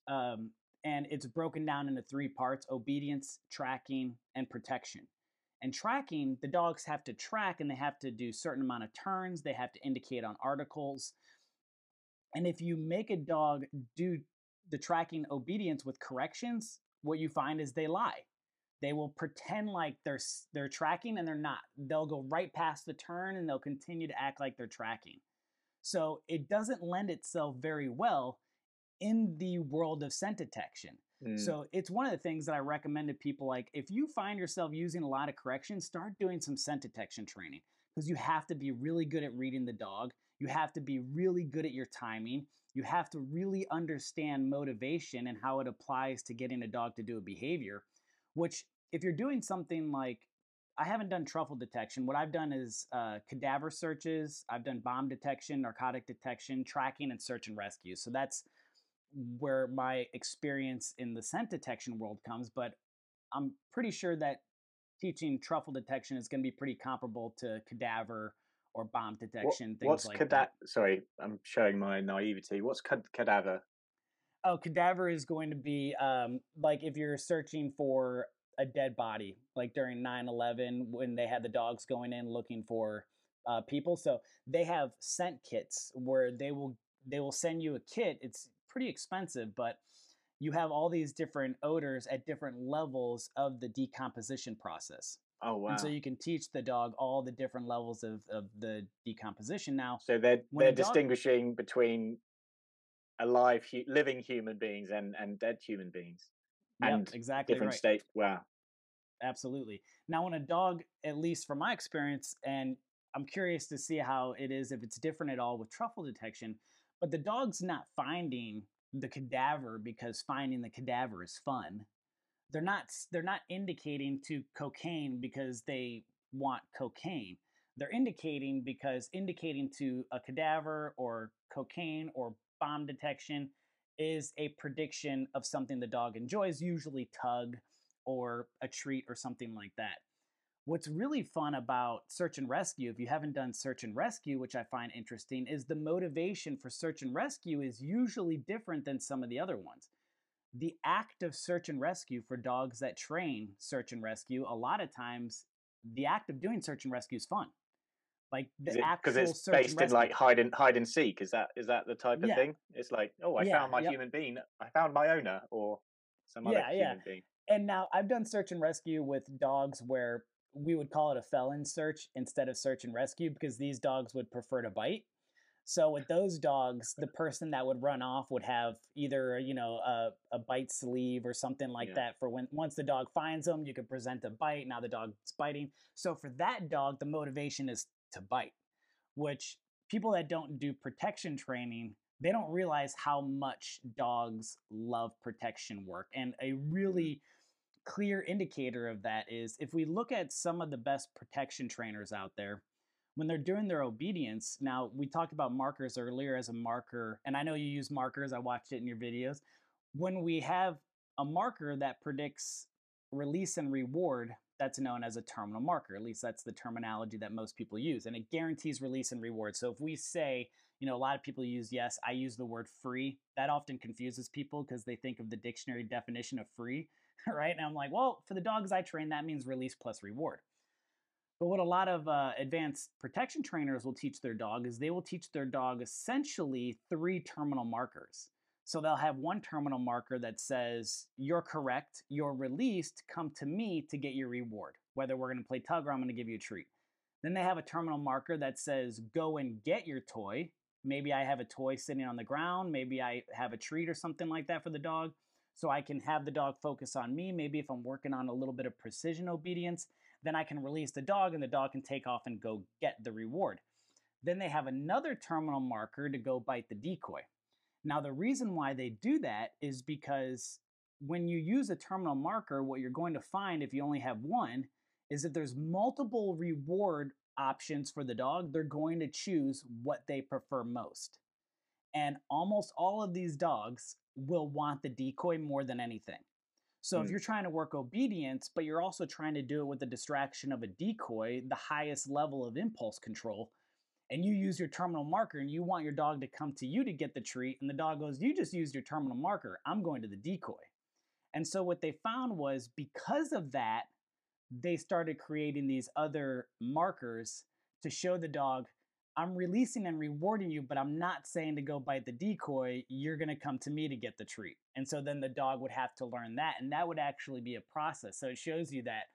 and it's broken down into three parts: obedience, tracking, and protection. And tracking, the dogs have to track and they have to do a certain amount of turns. They have to indicate on articles. And if you make a dog do the tracking obedience with corrections, what you find is they lie. They will pretend like they're tracking and they're not. They'll go right past the turn and they'll continue to act like they're tracking. So it doesn't lend itself very well in the world of scent detection. So it's one of the things that I recommend to people. Like, if you find yourself using a lot of corrections, start doing some scent detection training, because you have to be really good at reading the dog. You have to be really good at your timing. You have to really understand motivation and how it applies to getting a dog to do a behavior, which if you're doing something like, I haven't done truffle detection. What I've done is cadaver searches. I've done bomb detection, narcotic detection, tracking, and search and rescue. So that's where my experience in the scent detection world comes. But I'm pretty sure that teaching truffle detection is going to be pretty comparable to cadaver or bomb detection, things like that. Sorry, I'm showing my naivety. What's cadaver? Oh, cadaver is going to be like if you're searching for a dead body, like during 9/11 when they had the dogs going in looking for people. So they have scent kits where they will send you a kit. It's pretty expensive, but you have all these different odors at different levels of the decomposition process. Oh, wow. And so you can teach the dog all the different levels of the decomposition. Now, so they're distinguishing between alive, living human beings and dead human beings, Yep, and exactly different right. state. Wow. Absolutely. Now, when a dog, at least from my experience, and I'm curious to see how it is if it's different at all with truffle detection, but the dog's not finding the cadaver because finding the cadaver is fun. They're not indicating to cocaine because they want cocaine. They're indicating to a cadaver or cocaine or bomb detection is a prediction of something the dog enjoys, usually tug or a treat or something like that. What's really fun about search and rescue, if you haven't done search and rescue, which I find interesting, is the motivation for search and rescue is usually different than some of the other ones. The act of search and rescue for dogs that train search and rescue, a lot of times the act of doing search and rescue is fun. Like Is the it because actual it's search and based in rescue. like hide and seek? Is that the type of Yeah, thing? It's like, oh, I yeah, found my yep, human being. I found my owner, or some other yeah. human being. And now I've done search and rescue with dogs where we would call it a felon search instead of search and rescue because these dogs would prefer to bite. So with those dogs, the person that would run off would have either a bite sleeve or something like Yeah. that for when once the dog finds them, you could present a bite. Now the dog's biting. So for that dog, the motivation is to bite, which people that don't do protection training, they don't realize how much dogs love protection work. And a Mm. really clear indicator of that is if we look at some of the best protection trainers out there, when they're doing their obedience. Now, we talked about markers earlier as a marker, and I know you use markers, I watched it in your videos. When we have a marker that predicts release and reward, that's known as a terminal marker. At least that's the terminology that most people use, and it guarantees release and reward. So if we say, a lot of people use, yes, I use the word free, that often confuses people because they think of the dictionary definition of free, right? And I'm like, well, for the dogs I train, that means release plus reward. But what a lot of advanced protection trainers will teach their dog is they will teach their dog essentially three terminal markers. So they'll have one terminal marker that says, you're correct, you're released, come to me to get your reward. Whether we're going to play tug or I'm going to give you a treat. Then they have a terminal marker that says, go and get your toy. Maybe I have a toy sitting on the ground. Maybe I have a treat or something like that for the dog. So I can have the dog focus on me. Maybe if I'm working on a little bit of precision obedience, then I can release the dog and the dog can take off and go get the reward. Then they have another terminal marker to go bite the decoy. Now, the reason why they do that is because when you use a terminal marker, what you're going to find if you only have one is if there's multiple reward options for the dog, they're going to choose what they prefer most. And almost all of these dogs will want the decoy more than anything. So if Mm. you're trying to work obedience, but you're also trying to do it with the distraction of a decoy, the highest level of impulse control, and you use your terminal marker and you want your dog to come to you to get the treat, and the dog goes, you just used your terminal marker, I'm going to the decoy. And so what they found was because of that, they started creating these other markers to show the dog, I'm releasing and rewarding you, but I'm not saying to go bite the decoy. You're going to come to me to get the treat. And so then the dog would have to learn that. And that would actually be a process. So it shows you that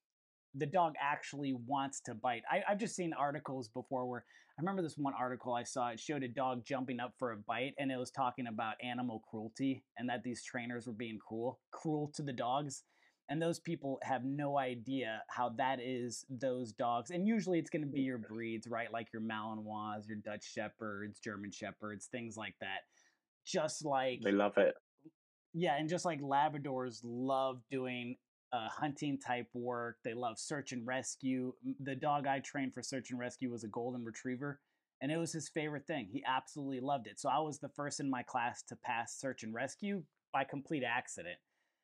the dog actually wants to bite. I've just seen articles before where I remember this one article I saw. It showed a dog jumping up for a bite, and it was talking about animal cruelty and that these trainers were being cruel to the dogs. And those people have no idea how that is those dogs. And usually it's going to be your breeds, right? Like your Malinois, your Dutch Shepherds, German Shepherds, things like that. Just like They love it. yeah, and just like Labradors love doing hunting type work, they love search and rescue. The dog I trained for search and rescue was a golden retriever, and it was his favorite thing. He absolutely loved it. So I was the first in my class to pass search and rescue by complete accident.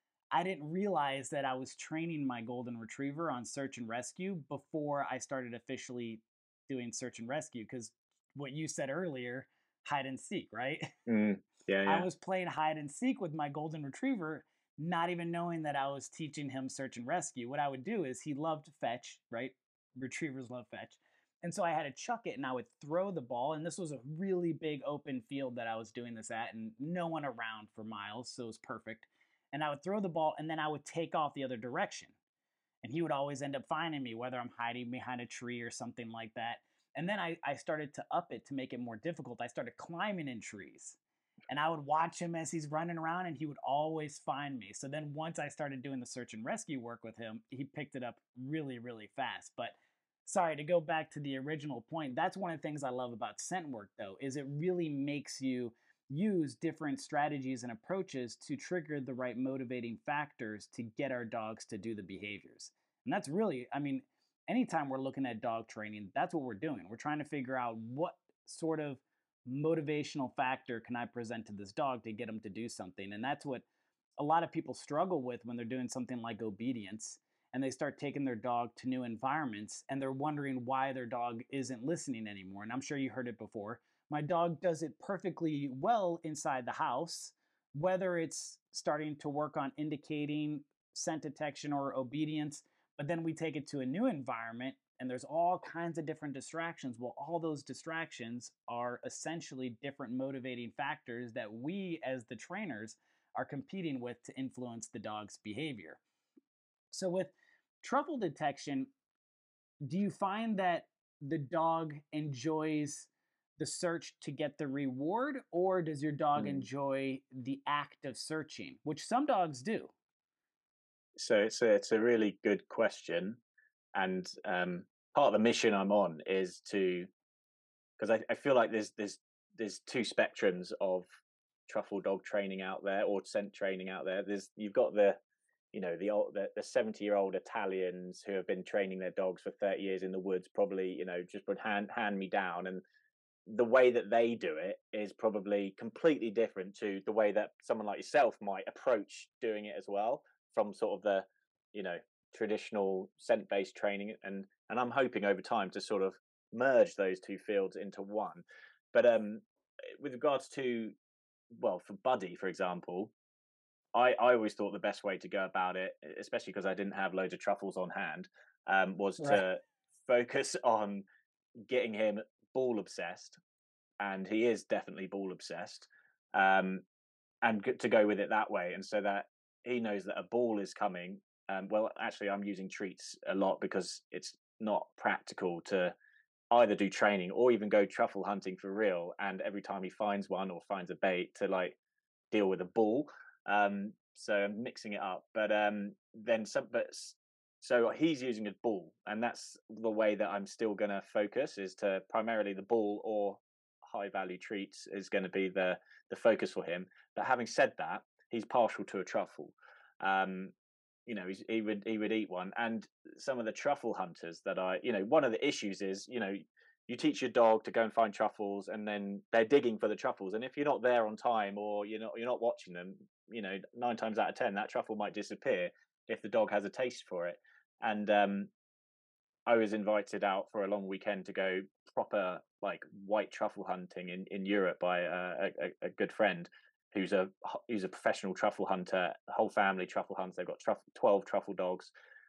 I didn't realize that I was training my golden retriever on search and rescue before I started officially doing search and rescue because what you said earlier, hide and seek, right? Mm. Yeah, I yeah. was playing hide and seek with my golden retriever, not even knowing that I was teaching him search and rescue. What I would do is he loved fetch, right? Retrievers love fetch. And so I had to chuck it and I would throw the ball. And this was a really big open field that I was doing this at, and no one around for miles. So it was perfect. And I would throw the ball and then I would take off the other direction. And he would always end up finding me, whether I'm hiding behind a tree or something like that. And then I started to up it to make it more difficult. I started climbing in trees and I would watch him as he's running around, and he would always find me. So then once I started doing the search and rescue work with him, he picked it up really, really fast. But sorry, to go back to the original point, that's one of the things I love about scent work, though, is it really makes you use different strategies and approaches to trigger the right motivating factors to get our dogs to do the behaviors. And that's really, I mean, anytime we're looking at dog training, that's what we're doing. We're trying to figure out what sort of motivational factor can I present to this dog to get them to do something. And that's what a lot of people struggle with when they're doing something like obedience, and they start taking their dog to new environments, and they're wondering why their dog isn't listening anymore. And I'm sure you heard it before. My dog does it perfectly well inside the house, whether it's starting to work on indicating scent detection or obedience, but then we take it to a new environment and there's all kinds of different distractions. Well, all those distractions are essentially different motivating factors that we, as the trainers, are competing with to influence the dog's behavior. So, with truffle detection, do you find that the dog enjoys the search to get the reward, or does your dog Mm. enjoy the act of searching, which some dogs do? So it's a really good question, and part of the mission I'm on is to, because I feel like there's two spectrums of truffle dog training out there, or scent training out there. You've got the, the 70-year-old Italians who have been training their dogs for 30 years in the woods, probably, just would hand me down, and the way that they do it is probably completely different to the way that someone like yourself might approach doing it as well, from sort of the, you know traditional scent based training, and I'm hoping over time to sort of merge those two fields into one. But with regards to, well, for Buddy, for example, I always thought the best way to go about it, especially because I didn't have loads of truffles on hand, was Right. to focus on getting him ball obsessed, and he is definitely ball obsessed, um, and to go with it that way, and so that he knows that a ball is coming. Well, actually, I'm using treats a lot because it's not practical to either do training or even go truffle hunting for real. And every time he finds one or finds a bait, to like deal with a ball. So I'm mixing it up, but then some, so he's using a ball, and that's the way that I'm still going to focus, is to primarily the ball or high value treats is going to be the focus for him. But having said that, he's partial to a truffle. Um, he would eat one, and some of the truffle hunters that one of the issues is, you teach your dog to go and find truffles, and then they're digging for the truffles, and if you're not there on time, or you're not watching them, 9 times out of 10 that truffle might disappear if the dog has a taste for it. And I was invited out for a long weekend to go proper like white truffle hunting in Europe by a good friend who's a professional truffle hunter. The whole family truffle hunts. They've got 12 truffle dogs,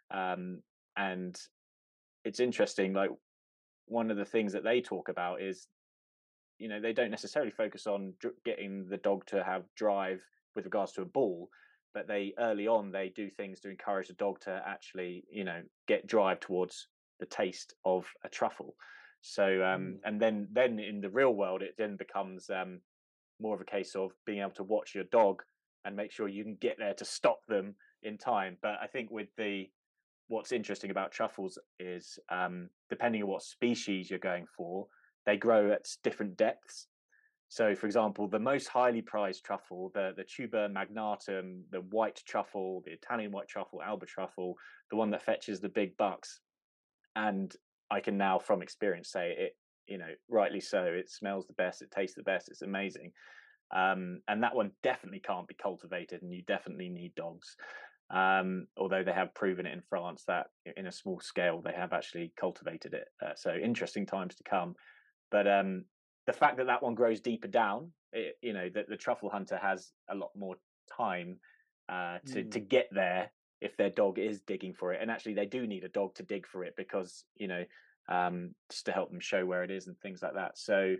and it's interesting. Like, one of the things that they talk about is, they don't necessarily focus on getting the dog to have drive with regards to a ball, but they early on they do things to encourage the dog to actually, get drive towards the taste of a truffle. So Mm. and then in the real world it then becomes more of a case of being able to watch your dog and make sure you can get there to stop them in time. But I think what's interesting about truffles is, depending on what species you're going for, they grow at different depths. So, for example, the most highly prized truffle, the tuber magnatum, the white truffle, the Italian white truffle, Alba truffle, the one that fetches the big bucks, and I can now, from experience, say it. Rightly so. It smells the best. It tastes the best. It's amazing. And that one definitely can't be cultivated, and you definitely need dogs. Although they have proven it in France that in a small scale they have actually cultivated it. So interesting times to come. But the fact that that one grows deeper down, that the truffle hunter has a lot more time to Mm. get there if their dog is digging for it. And actually, they do need a dog to dig for it because just to help them show where it is and things like that. So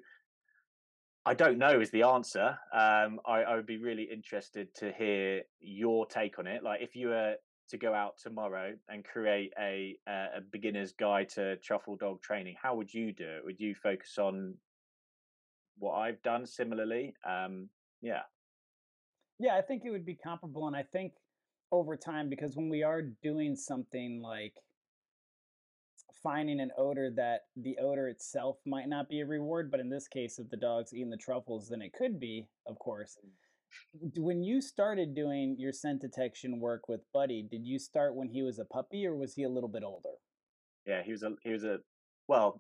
I don't know is the answer. I would be really interested to hear your take on it. Like, if you were to go out tomorrow and create a beginner's guide to truffle dog training, how would you do it? Would you focus on what I've done similarly? Yeah. Yeah, I think it would be comparable, and I think over time, because when we are doing something like finding an odor that the odor itself might not be a reward, but in this case, if the dog's eating the truffles, then it could be, of course. Mm. When you started doing your scent detection work with Buddy, did you start when he was a puppy or was he a little bit older? Yeah, he was a well,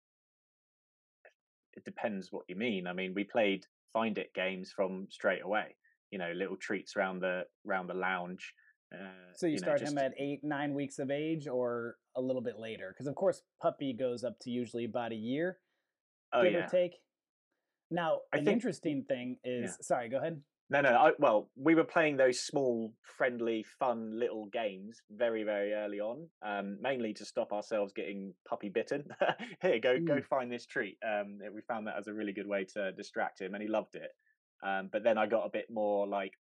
it depends what you mean. I mean, we played find it games from straight away. You know, little treats around the lounge. So you You know, start him just at 8, 9 weeks of age or a little bit later? Because, of course, puppy goes up to usually about a year, oh give or yeah. take. Now, I an think interesting thing yeah. is, sorry, go ahead. No, no. Well, we were playing those small, friendly, fun little games very, very early on, mainly to stop ourselves getting puppy bitten. Here, go Mm. find this treat. We found that as a really good way to distract him, and he loved it. But then I got a bit more like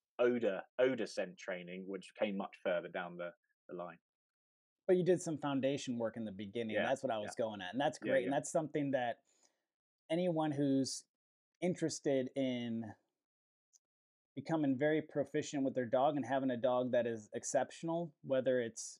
odor scent training, which came much further down the line. But you did some foundation work in the beginning. Yeah, That's what I yeah, was going at. And that's yeah, great. And yeah, that's something that anyone who's interested in becoming very proficient with their dog and having a dog that is exceptional, whether it's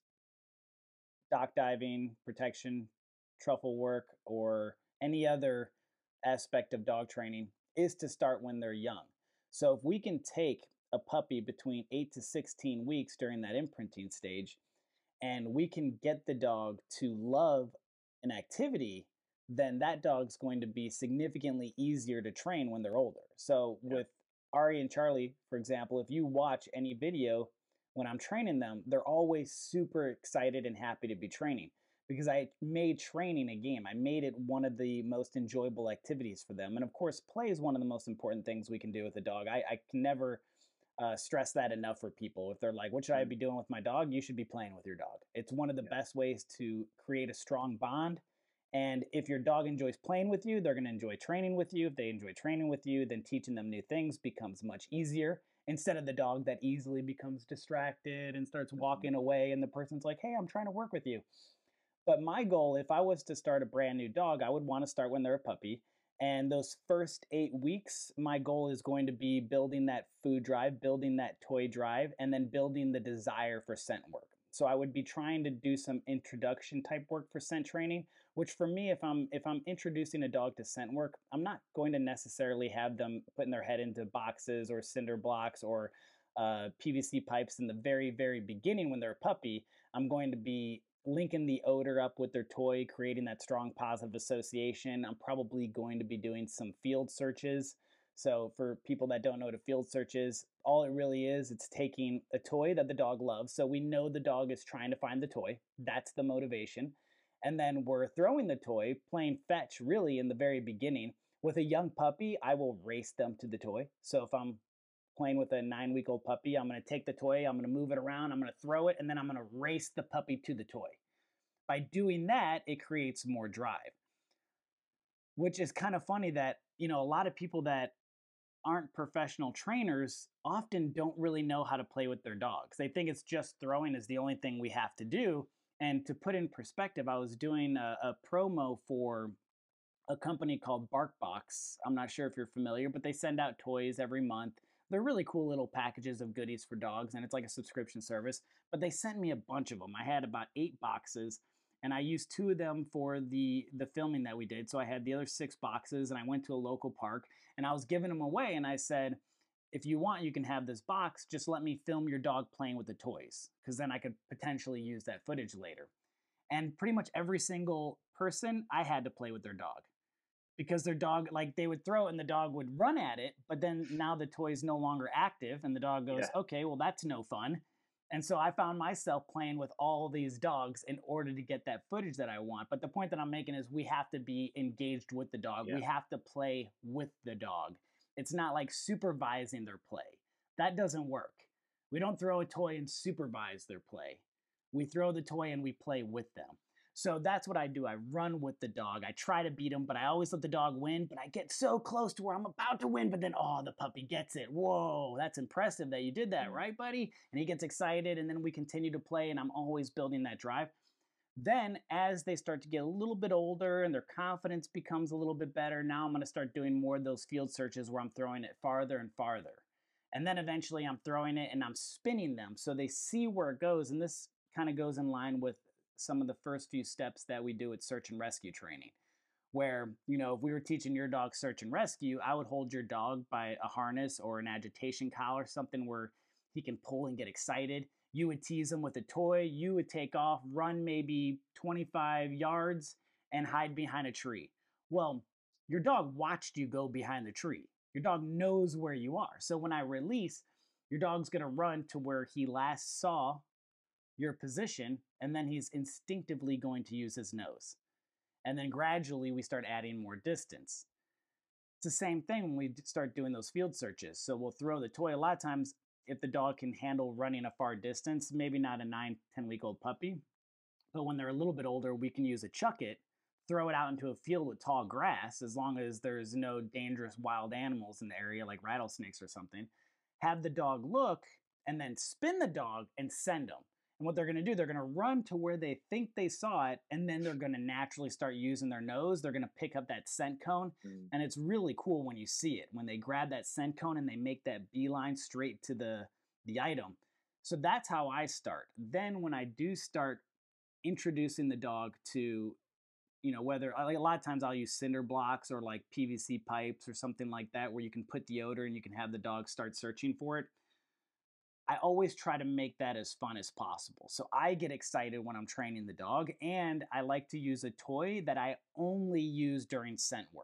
dock diving, protection, truffle work, or any other aspect of dog training, is to start when they're young. So if we can take a puppy between 8 to 16 weeks during that imprinting stage and we can get the dog to love an activity, then that dog's going to be significantly easier to train when they're older. So yeah, with Ari and Charlie, for example, if you watch any video when I'm training them, they're always super excited and happy to be training because I made training a game. I made it one of the most enjoyable activities for them. And of course, play is one of the most important things we can do with a dog. I can never stress that enough for people. If they're like, what should I mm, be doing with my dog? You should be playing with your dog. It's one of the yeah, best ways to create a strong bond. And if your dog enjoys playing with you, they're going to enjoy training with you. If they enjoy training with you, then teaching them new things becomes much easier instead of the dog that easily becomes distracted and starts mhm, walking away. And the person's like, hey, I'm trying to work with you. But my goal, if I was to start a brand new dog, I would want to start when they're a puppy. And those first 8 weeks, my goal is going to be building that food drive, building that toy drive, and then building the desire for scent work. So I would be trying to do some introduction type work for scent training, which for me, if I'm introducing a dog to scent work, I'm not going to necessarily have them putting their head into boxes or cinder blocks or PVC pipes in the very, very beginning when they're a puppy. I'm going to be linking the odor up with their toy, creating that strong positive association. I'm probably going to be doing some field searches. So, for people that don't know what a field search is, all it really is, it's taking a toy that the dog loves. So, we know the dog is trying to find the toy. That's the motivation. And then we're throwing the toy, playing fetch really in the very beginning. With a young puppy, I will race them to the toy. So, if I'm playing with a 9 week old puppy, I'm going to take the toy, I'm going to move it around, I'm going to throw it, and then I'm going to race the puppy to the toy. By doing that, it creates more drive, which is kind of funny that, a lot of people that aren't professional trainers often don't really know how to play with their dogs. They think it's just throwing is the only thing we have to do. And to put in perspective, I was doing a promo for a company called BarkBox. I'm not sure if you're familiar, but they send out toys every month. They're really cool little packages of goodies for dogs, and it's like a subscription service. But they sent me a bunch of them. I had about 8 boxes, and I used 2 of them for the filming that we did. So I had the other 6 boxes, and I went to a local park, and I was giving them away. And I said, if you want, you can have this box. Just let me film your dog playing with the toys, because then I could potentially use that footage later. And pretty much every single person, I had to play with their dog because their dog, like, they would throw it and the dog would run at it, but then now the toy is no longer active and the dog goes, yeah, okay, well, that's no fun. And so I found myself playing with all these dogs in order to get that footage that I want. But the point that I'm making is we have to be engaged with the dog. yeah, We have to play with the dog. It's not like supervising their play. That doesn't work. We don't throw a toy and supervise their play. We throw the toy and we play with them. So that's what I do. I run with the dog. I try to beat him, but I always let the dog win. But I get so close to where I'm about to win, but then, oh, the puppy gets it. Whoa, that's impressive that you did that, mm, right, buddy? And he gets excited, and then we continue to play, and I'm always building that drive. Then, as they start to get a little bit older and their confidence becomes a little bit better, now I'm going to start doing more of those field searches where I'm throwing it farther and farther. And then eventually I'm throwing it and I'm spinning them so they see where it goes. And this kind of goes in line with some of the first few steps that we do at search and rescue training. Where, if we were teaching your dog search and rescue, I would hold your dog by a harness or an agitation collar, something where he can pull and get excited. You would tease him with a toy. You would take off, run maybe 25 yards, and hide behind a tree. Well, your dog watched you go behind the tree. Your dog knows where you are. So when I release, your dog's going to run to where he last saw your position, and then he's instinctively going to use his nose. And then gradually we start adding more distance. It's the same thing when we start doing those field searches. So we'll throw the toy. A lot of times, if the dog can handle running a far distance, maybe not a 9-10 week old puppy, but when they're a little bit older, we can use a chuck it, throw it out into a field with tall grass, as long as there's no dangerous wild animals in the area like rattlesnakes or something. Have the dog look and then spin the dog and send them. And what they're going to do, they're going to run to where they think they saw it, and then they're going to naturally start using their nose. They're going to pick up that scent cone, and it's really cool when you see it, when they grab that scent cone and they make that beeline straight to the item. So that's how I start. Then when I do start introducing the dog to, whether like a lot of times I'll use cinder blocks or like PVC pipes or something like that, where you can put deodorant and you can have the dog start searching for it. I always try to make that as fun as possible. So I get excited when I'm training the dog, and I like to use a toy that I only use during scent work.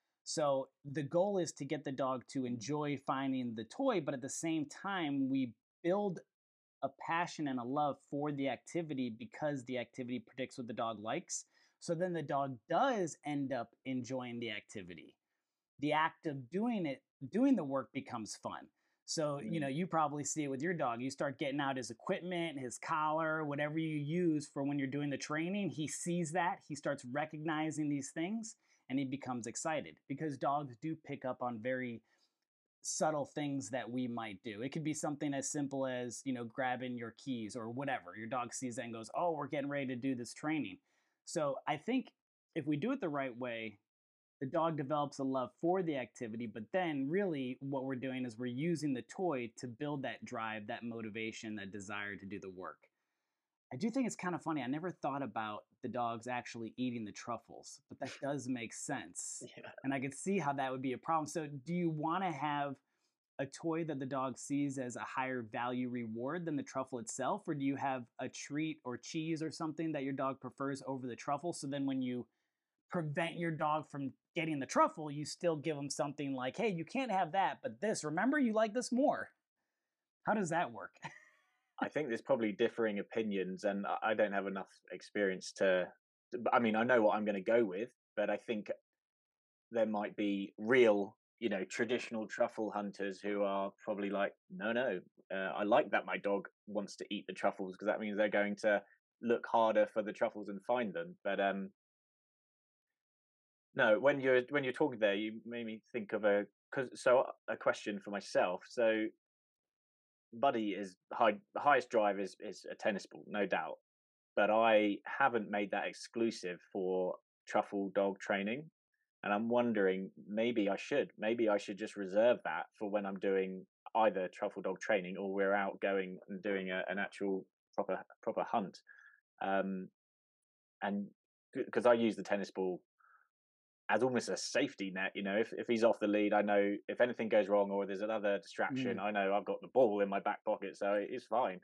So the goal is to get the dog to enjoy finding the toy, but at the same time, we build a passion and a love for the activity because the activity predicts what the dog likes. So then the dog does end up enjoying the activity. The act of doing the work becomes fun. So, you probably see it with your dog. You start getting out his equipment, his collar, whatever you use for when you're doing the training. He sees that, he starts recognizing these things, and he becomes excited because dogs do pick up on very subtle things that we might do. It could be something as simple as, grabbing your keys or whatever. Your dog sees that and goes, "Oh, we're getting ready to do this training." So I think if we do it the right way, the dog develops a love for the activity, but then really what we're doing is we're using the toy to build that drive, that motivation, that desire to do the work. I do think it's kind of funny. I never thought about the dogs actually eating the truffles, but that does make sense. Yeah. And I could see how that would be a problem. So, do you want to have a toy that the dog sees as a higher value reward than the truffle itself? Or do you have a treat or cheese or something that your dog prefers over the truffle? So then when you prevent your dog from getting the truffle, you still give them something like, "Hey, you can't have that, but this, remember, you like this more." How does that work? I think there's probably differing opinions, and I don't have enough experience to. I mean, I know what I'm going to go with, but I think there might be real, traditional truffle hunters who are probably like, no, I like that my dog wants to eat the truffles because that means they're going to look harder for the truffles and find them. But no, when you're talking there, you made me think of a question for myself. So Buddy is highest drive is a tennis ball, no doubt. But I haven't made that exclusive for truffle dog training. And I'm wondering, maybe I should. Maybe I should just reserve that for when I'm doing either truffle dog training or we're out going and doing an actual proper hunt. And because I use the tennis ball as almost a safety net, if he's off the lead, I know if anything goes wrong or there's another distraction, I know I've got the ball in my back pocket, so it's fine.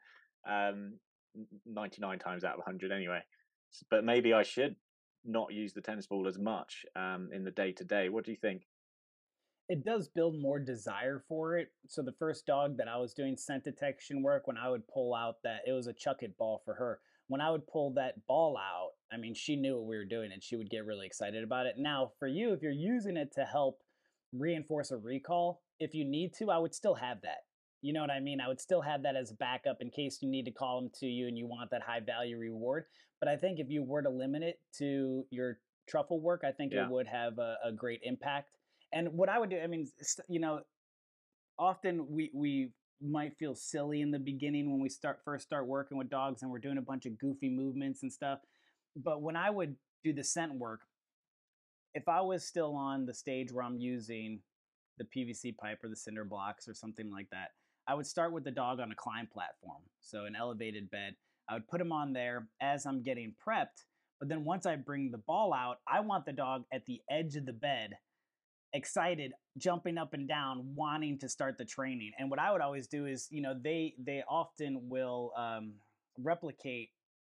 99 times out of 100 anyway. But maybe I should not use the tennis ball as much in the day to day. What do you think? It does build more desire for it. So the first dog that I was doing scent detection work, when I would pull out that, it was a chuck it ball for her. When I would pull that ball out, I mean, she knew what we were doing and she would get really excited about it. Now, for you, if you're using it to help reinforce a recall, if you need to, I would still have that. You know what I mean? I would still have that as a backup in case you need to call them to you and you want that high value reward. But I think if you were to limit it to your truffle work, I think it Yeah. would have a great impact. And what I would do, I mean, often we might feel silly in the beginning when we first start working with dogs and we're doing a bunch of goofy movements and stuff. But when I would do the scent work, if I was still on the stage where I'm using the PVC pipe or the cinder blocks or something like that, I would start with the dog on a climb platform, so an elevated bed. I would put him on there as I'm getting prepped. But then once I bring the ball out, I want the dog at the edge of the bed, excited, jumping up and down, wanting to start the training. And what I would always do is, they often will replicate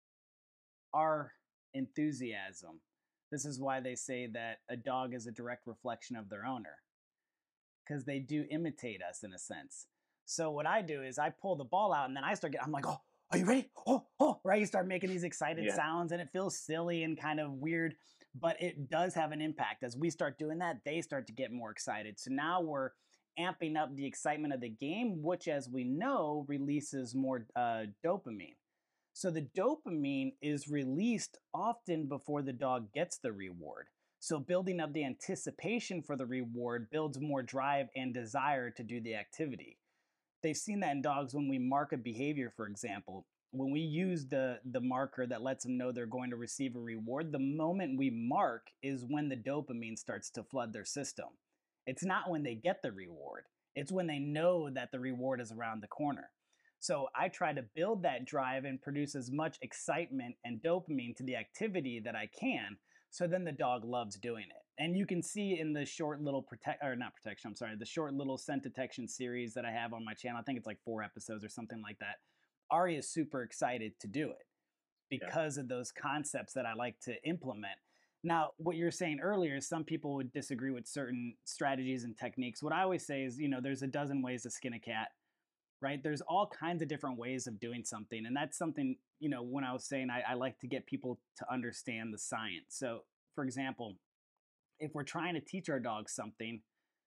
our enthusiasm. This is why they say that a dog is a direct reflection of their owner, because they do imitate us in a sense. So what I do is I pull the ball out and then I'm like, oh, are you ready? Oh, oh, right. You start making these excited Yeah. sounds and it feels silly and kind of weird, but it does have an impact. As we start doing that, they start to get more excited. So now we're amping up the excitement of the game, which, as we know, releases more dopamine. So the dopamine is released often before the dog gets the reward. So building up the anticipation for the reward builds more drive and desire to do the activity. They've seen that in dogs when we mark a behavior, for example. When we use the marker that lets them know they're going to receive a reward, the moment we mark is when the dopamine starts to flood their system. It's not when they get the reward. It's when they know that the reward is around the corner. So I try to build that drive and produce as much excitement and dopamine to the activity that I can. So then the dog loves doing it. And you can see in the short little the short little scent detection series that I have on my channel. I think it's like 4 episodes or something like that. Ari is super excited to do it because of those concepts that I like to implement. Now, what you're saying earlier is some people would disagree with certain strategies and techniques. What I always say is, there's a dozen ways to skin a cat, right? There's all kinds of different ways of doing something. And that's something, when I was saying I like to get people to understand the science. So, for example, if we're trying to teach our dogs something,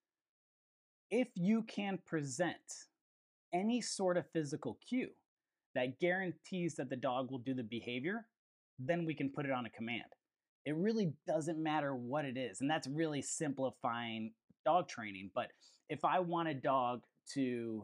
if you can present any sort of physical cue that guarantees that the dog will do the behavior, then we can put it on a command. It really doesn't matter what it is. And that's really simplifying dog training. But if I want a dog to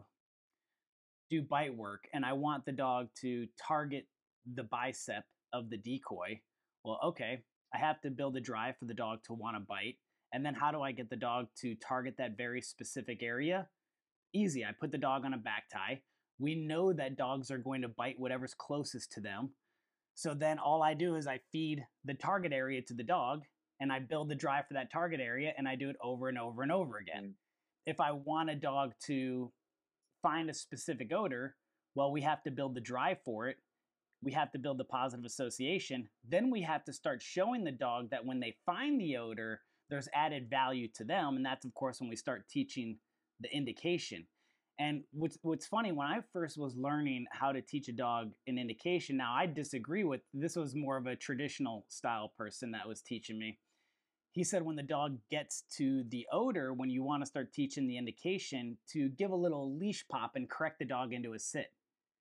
do bite work and I want the dog to target the bicep of the decoy, well, okay, I have to build a drive for the dog to want to bite. And then how do I get the dog to target that very specific area? Easy. I put the dog on a back tie. We know that dogs are going to bite whatever's closest to them. So then all I do is I feed the target area to the dog and I build the drive for that target area and I do it over and over and over again. If I want a dog to find a specific odor, well, we have to build the drive for it. We have to build the positive association. Then we have to start showing the dog that when they find the odor, there's added value to them. And that's, of course, when we start teaching the indication. And what's funny, when I first was learning how to teach a dog an indication, now I disagree with, this was more of a traditional style person that was teaching me. He said when the dog gets to the odor, when you want to start teaching the indication, to give a little leash pop and correct the dog into a sit.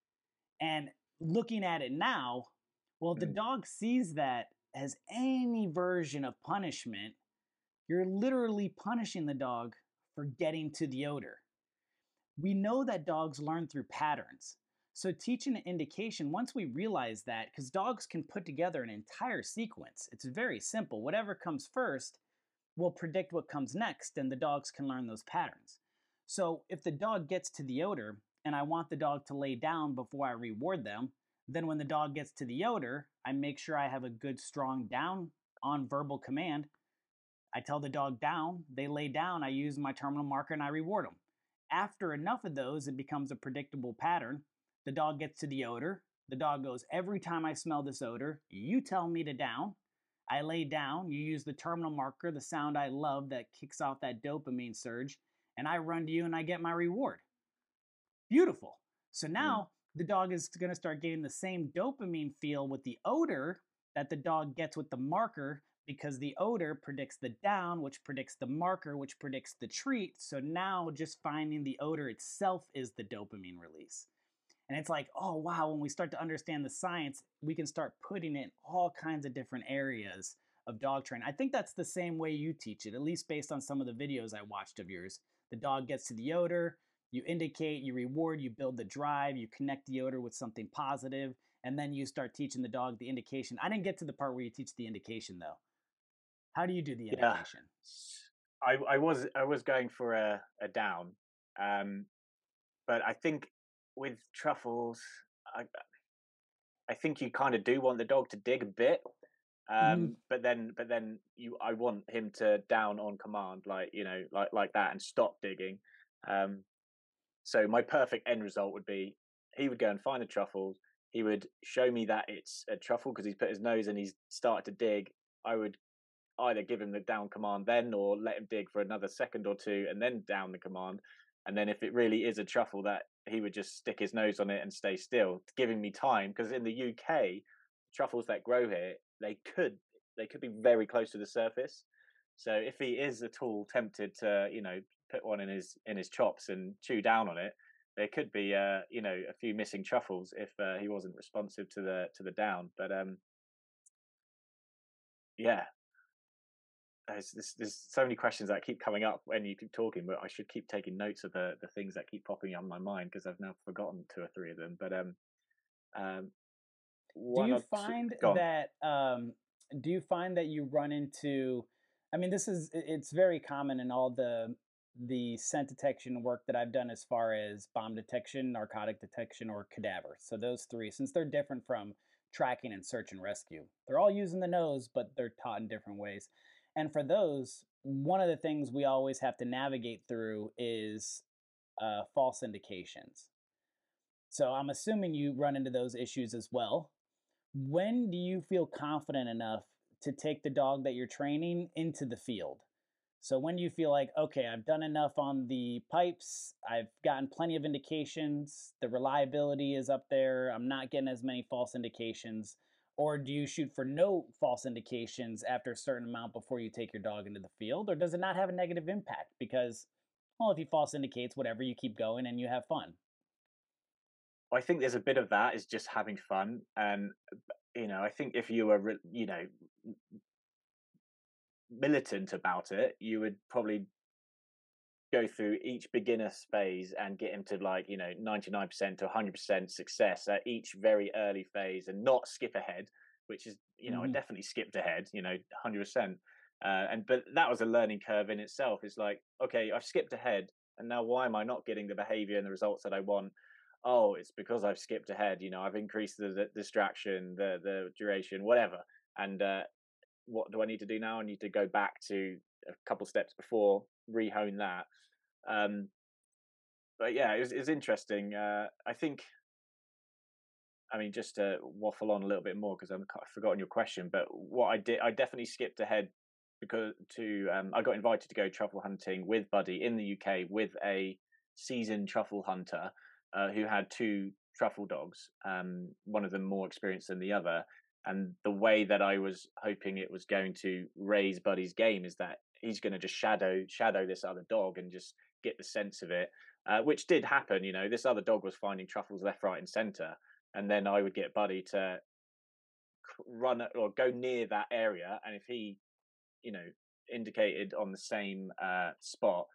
And looking at it now, well, if the dog sees that as any version of punishment, you're literally punishing the dog for getting to the odor. We know that dogs learn through patterns. So teaching an indication, once we realize that, because dogs can put together an entire sequence, it's very simple. Whatever comes first will predict what comes next, and the dogs can learn those patterns. So if the dog gets to the odor, and I want the dog to lay down before I reward them, then when the dog gets to the odor, I make sure I have a good strong down on verbal command. I tell the dog down, they lay down, I use my terminal marker and I reward them. After enough of those, it becomes a predictable pattern. The dog gets to the odor. The dog goes, every time I smell this odor, you tell me to down. I lay down. You use the terminal marker, the sound I love that kicks off that dopamine surge, and I run to you and I get my reward. Beautiful. So now the dog is going to start getting the same dopamine feel with the odor that the dog gets with the marker, because the odor predicts the down, which predicts the marker, which predicts the treat. So now just finding the odor itself is the dopamine release. And it's like, oh, wow, when we start to understand the science, we can start putting it in all kinds of different areas of dog training. I think that's the same way you teach it, at least based on some of the videos I watched of yours. The dog gets to the odor, you indicate, you reward, you build the drive, you connect the odor with something positive, and then you start teaching the dog the indication. I didn't get to the part where you teach the indication though. How do you do the Yeah, indication? I was going for a down, um, but I think with truffles, I I think you kind of do want the dog to dig a bit, Mhm. but then I want him to down on command, like like that, and stop digging. Um, so my perfect end result would be he would go and find the truffles. He would show me that it's a truffle because he's put his nose and he's started to dig. I would either give him the down command then, or let him dig for another second or two and then down the command. And then if it really is a truffle, that he would just stick his nose on it and stay still, giving me time. Because in the UK, truffles that grow here, they could be very close to the surface. So if he is at all tempted to, put one in his chops and chew down on it, there could be, a few missing truffles if he wasn't responsive to the down. But yeah, there's so many questions that keep coming up when you keep talking, but I should keep taking notes of the things that keep popping up in my mind because I've now forgotten two or three of them. But um, Do one you or two, find gone. that you run into, I mean, it's very common in all the scent detection work that I've done as far as bomb detection, narcotic detection, or cadaver. So those three, since they're different from tracking and search and rescue, they're all using the nose, but they're taught in different ways. And for those, one of the things we always have to navigate through is false indications. So I'm assuming you run into those issues as well. When do you feel confident enough to take the dog that you're training into the field? So when do you feel like, okay, I've done enough on the pipes, I've gotten plenty of indications, the reliability is up there, I'm not getting as many false indications? Or do you shoot for no false indications after a certain amount before you take your dog into the field? Or does it not have a negative impact? Because, well, if he false indicates, whatever, you keep going and you have fun. I think there's a bit of that is just having fun, and I think if you were militant about it, you would probably go through each beginner phase and get him to 99% to 100% success at each very early phase and not skip ahead, which is I Hmm. definitely skipped ahead 100%. But that was a learning curve in itself. It's like, okay, I've skipped ahead, and now why am I not getting the behavior and the results that I want? Oh, it's because I've skipped ahead. I've increased the distraction, the duration, whatever. And what do I need to do now? I need to go back to a couple steps before, rehone that. Um, but yeah, it was interesting. I think, I mean, just to waffle on a little bit more because I've forgotten your question. But what I did, I definitely skipped ahead because I got invited to go truffle hunting with Buddy in the UK with a seasoned truffle hunter who had two truffle dogs. One of them more experienced than the other. And the way that I was hoping it was going to raise Buddy's game is that he's going to just shadow this other dog and just get the sense of it, which did happen. This other dog was finding truffles left, right, and center, and then I would get Buddy to run or go near that area, and if he, you know, indicated on the same spot,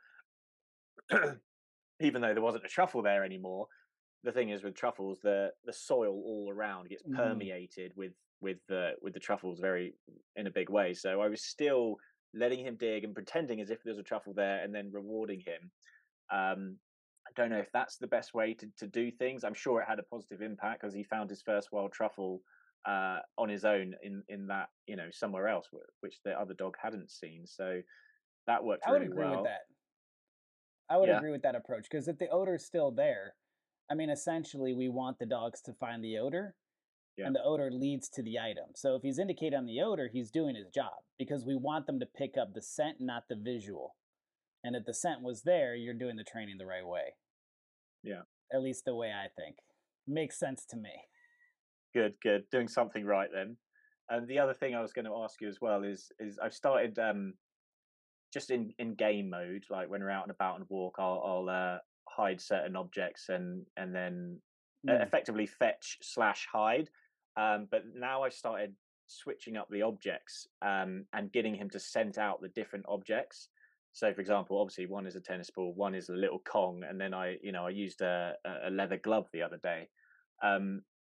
even though there wasn't a truffle there anymore, the thing is with truffles, the soil all around gets Hmm. permeated with the truffles very in a big way. So I was still letting him dig and pretending as if there's a truffle there, and then rewarding him. I don't know if that's the best way to do things. I'm sure it had a positive impact because he found his first wild truffle on his own in that somewhere else, which the other dog hadn't seen. So that worked I would really agree with well. that. I would Yeah, agree with that approach because if the odor's still there, I mean, essentially, we want the dogs to find the odor, yeah, and the odor leads to the item. So if he's indicating on the odor, he's doing his job because we want them to pick up the scent, not the visual. And if the scent was there, you're doing the training the right way. yeah. At least the way I think. Makes sense to me. Good, good. Doing something right then. And the other thing I was going to ask you as well is I've started just in game mode, like when we're out and about and walk, I'll hide certain objects and then Mm. effectively fetch slash hide. But now I've started switching up the objects and getting him to scent out the different objects. So, for example, obviously one is a tennis ball, one is a little Kong, and then I used a leather glove the other day. Um,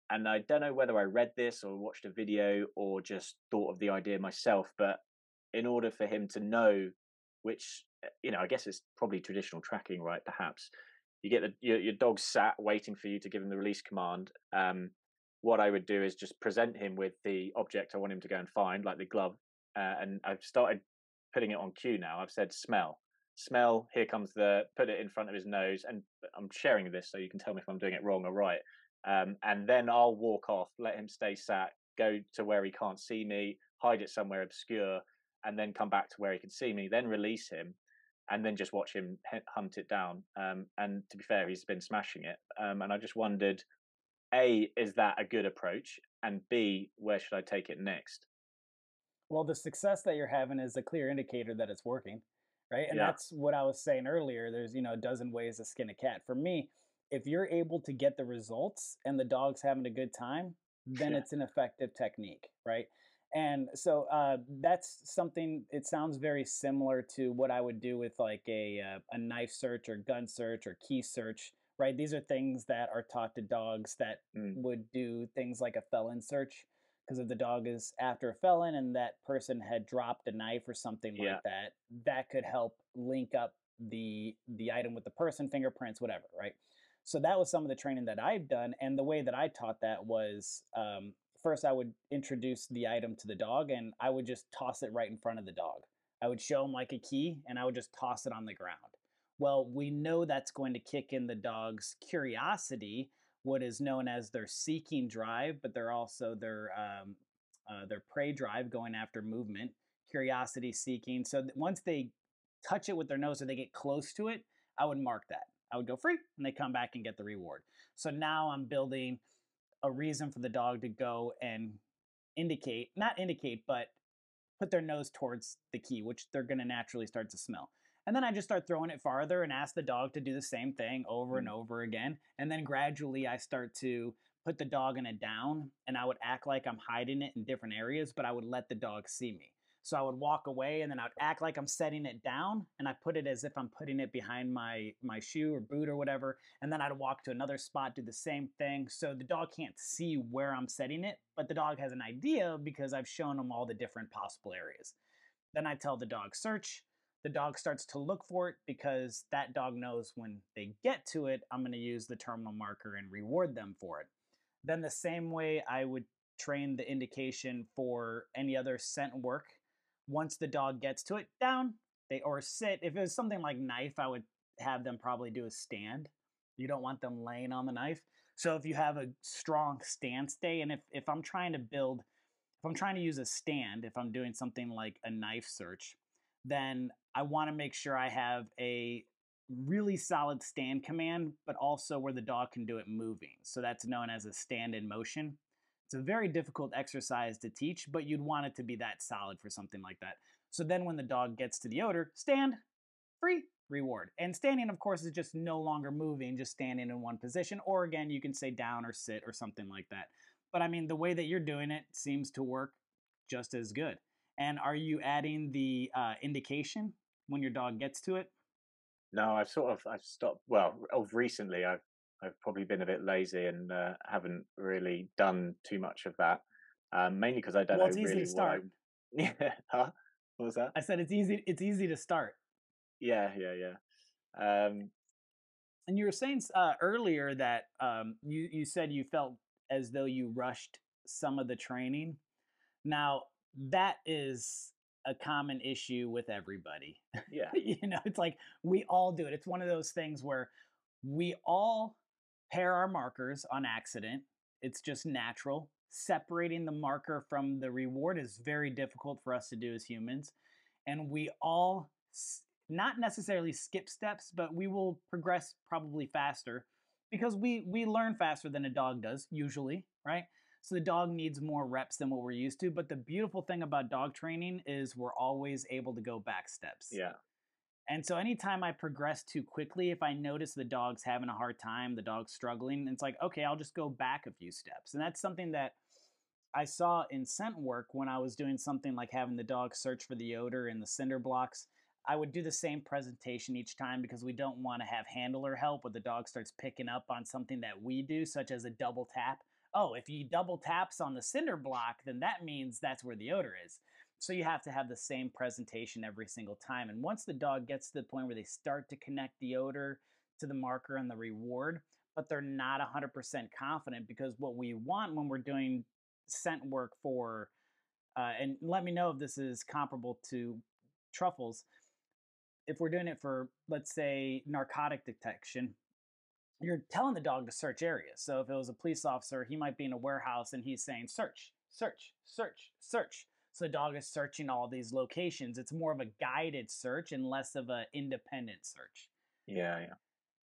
and I don't know whether I read this or watched a video or just thought of the idea myself, but in order for him to know which, I guess it's probably traditional tracking, right? Perhaps you get your dog sat waiting for you to give him the release command. What I would do is just present him with the object I want him to go and find, like the glove, and I've started putting it on cue now. I've said smell, smell. Here comes put it in front of his nose, and I'm sharing this so you can tell me if I'm doing it wrong or right. And then I'll walk off, let him stay sat, go to where he can't see me, hide it somewhere obscure, and then come back to where he can see me. Then release him, and then just watch him hunt it down. And to be fair, he's been smashing it. And I just wondered, A, is that a good approach? And B, where should I take it next? Well, the success that you're having is a clear indicator that it's working, right? And Yeah, that's what I was saying earlier. There's, a dozen ways to skin a cat. For me, if you're able to get the results and the dog's having a good time, then yeah, it's an effective technique, right? And so that's something. It sounds very similar to what I would do with like a knife search or gun search or key search, right? These are things that are taught to dogs that mm, would do things like a felon search, because if the dog is after a felon and that person had dropped a knife or something like yeah, that, that could help link up the item with the person, fingerprints, whatever, right? So that was some of the training that I've done, and the way that I taught that was first I would introduce the item to the dog, and I would just toss it right in front of the dog. I would show him like a key, and I would just toss it on the ground. Well, we know that's going to kick in the dog's curiosity, what is known as their seeking drive, but they're also their prey drive, going after movement, curiosity seeking. So once they touch it with their nose or they get close to it, I would mark that. I would go free, and they come back and get the reward. So now I'm building a reason for the dog to go and not indicate, but put their nose towards the key, which they're going to naturally start to smell. And then I just start throwing it farther and ask the dog to do the same thing over and mm, over again. And then gradually I start to put the dog in a down, and I would act like I'm hiding it in different areas, but I would let the dog see me. So I would walk away, and then I'd act like I'm setting it down, and I put it as if I'm putting it behind my shoe or boot or whatever. And then I'd walk to another spot, do the same thing. So the dog can't see where I'm setting it, but the dog has an idea because I've shown them all the different possible areas. Then I tell the dog search. The dog starts to look for it because that dog knows when they get to it, I'm going to use the terminal marker and reward them for it. Then, the same way I would train the indication for any other scent work, once the dog gets to it, down, they or sit. If it was something like knife, I would have them probably do a stand. You don't want them laying on the knife. So if you have a strong stand stay, and if I'm trying to build, if I'm trying to use a stand, if I'm doing something like a knife search, then I want to make sure I have a really solid stand command, but also where the dog can do it moving. So that's known as a stand in motion. It's a very difficult exercise to teach, but you'd want it to be that solid for something like that. So then when the dog gets to the odor, stand, free, reward. And standing, of course, is just no longer moving, just standing in one position. Or again, you can say down or sit or something like that. But I mean, the way that you're doing it seems to work just as good. And are you adding the indication when your dog gets to it? no, I've stopped. Well, of recently, I've probably been a bit lazy and haven't really done too much of that. Mainly because I don't Well, know it's easy to really what I. start. Yeah, huh? What was that? I said it's easy. It's easy to start. Yeah, yeah, yeah. Um, And you were saying earlier that you said you felt as though you rushed some of the training. Now, that is a common issue with everybody. yeah, It's like we all do it. It's one of those things where we all pair our markers on accident. It's just natural. Separating the marker from the reward is very difficult for us to do as humans. And we all not necessarily skip steps, but we will progress probably faster because we learn faster than a dog does usually, right? So the dog needs more reps than what we're used to. But the beautiful thing about dog training is we're always able to go back steps. yeah, And so anytime I progress too quickly, if I notice the dog's having a hard time, the dog's struggling, it's like, okay, I'll just go back a few steps. And that's something that I saw in scent work when I was doing something like having the dog search for the odor in the cinder blocks. I would do the same presentation each time because we don't want to have handler help where the dog starts picking up on something that we do, such as a double tap. oh, if you double taps on the cinder block, then that means that's where the odor is. So you have to have the same presentation every single time. And once the dog gets to the point where they start to connect the odor to the marker and the reward, but they're not 100% confident, because what we want when we're doing scent work for, and let me know if this is comparable to truffles, if we're doing it for, let's say, narcotic detection, you're telling the dog to search areas. So if it was a police officer, he might be in a warehouse and he's saying search, search, search, search. So the dog is searching all these locations. It's more of a guided search and less of an independent search. Yeah, yeah.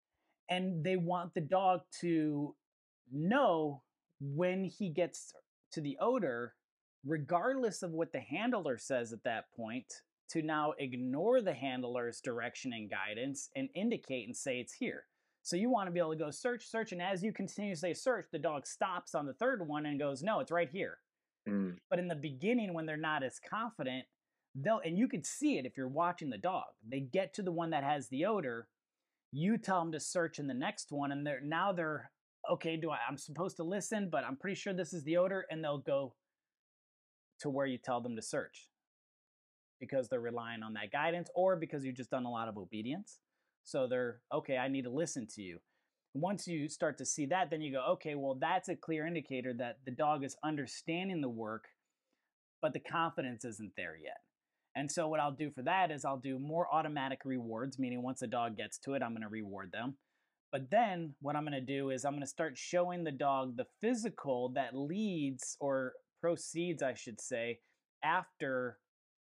And they want the dog to know when he gets to the odor, regardless of what the handler says at that point, to now ignore the handler's direction and guidance and indicate and say it's here. So you want to be able to go search, search, and as you continue to say search, the dog stops on the third one and goes, no, it's right here. Mm. But in the beginning, when they're not as confident, and you could see it if you're watching the dog, they get to the one that has the odor, you tell them to search in the next one, and they're okay, I'm supposed to listen, but I'm pretty sure this is the odor, and they'll go to where you tell them to search, because they're relying on that guidance, or because you've just done a lot of obedience. So they're, okay, I need to listen to you. Once you start to see that, then you go, okay, well, that's a clear indicator that the dog is understanding the work, but the confidence isn't there yet. And so what I'll do for that is I'll do more automatic rewards, meaning once a dog gets to it, I'm going to reward them. But then what I'm going to do is I'm going to start showing the dog the physical that leads, or proceeds, I should say, after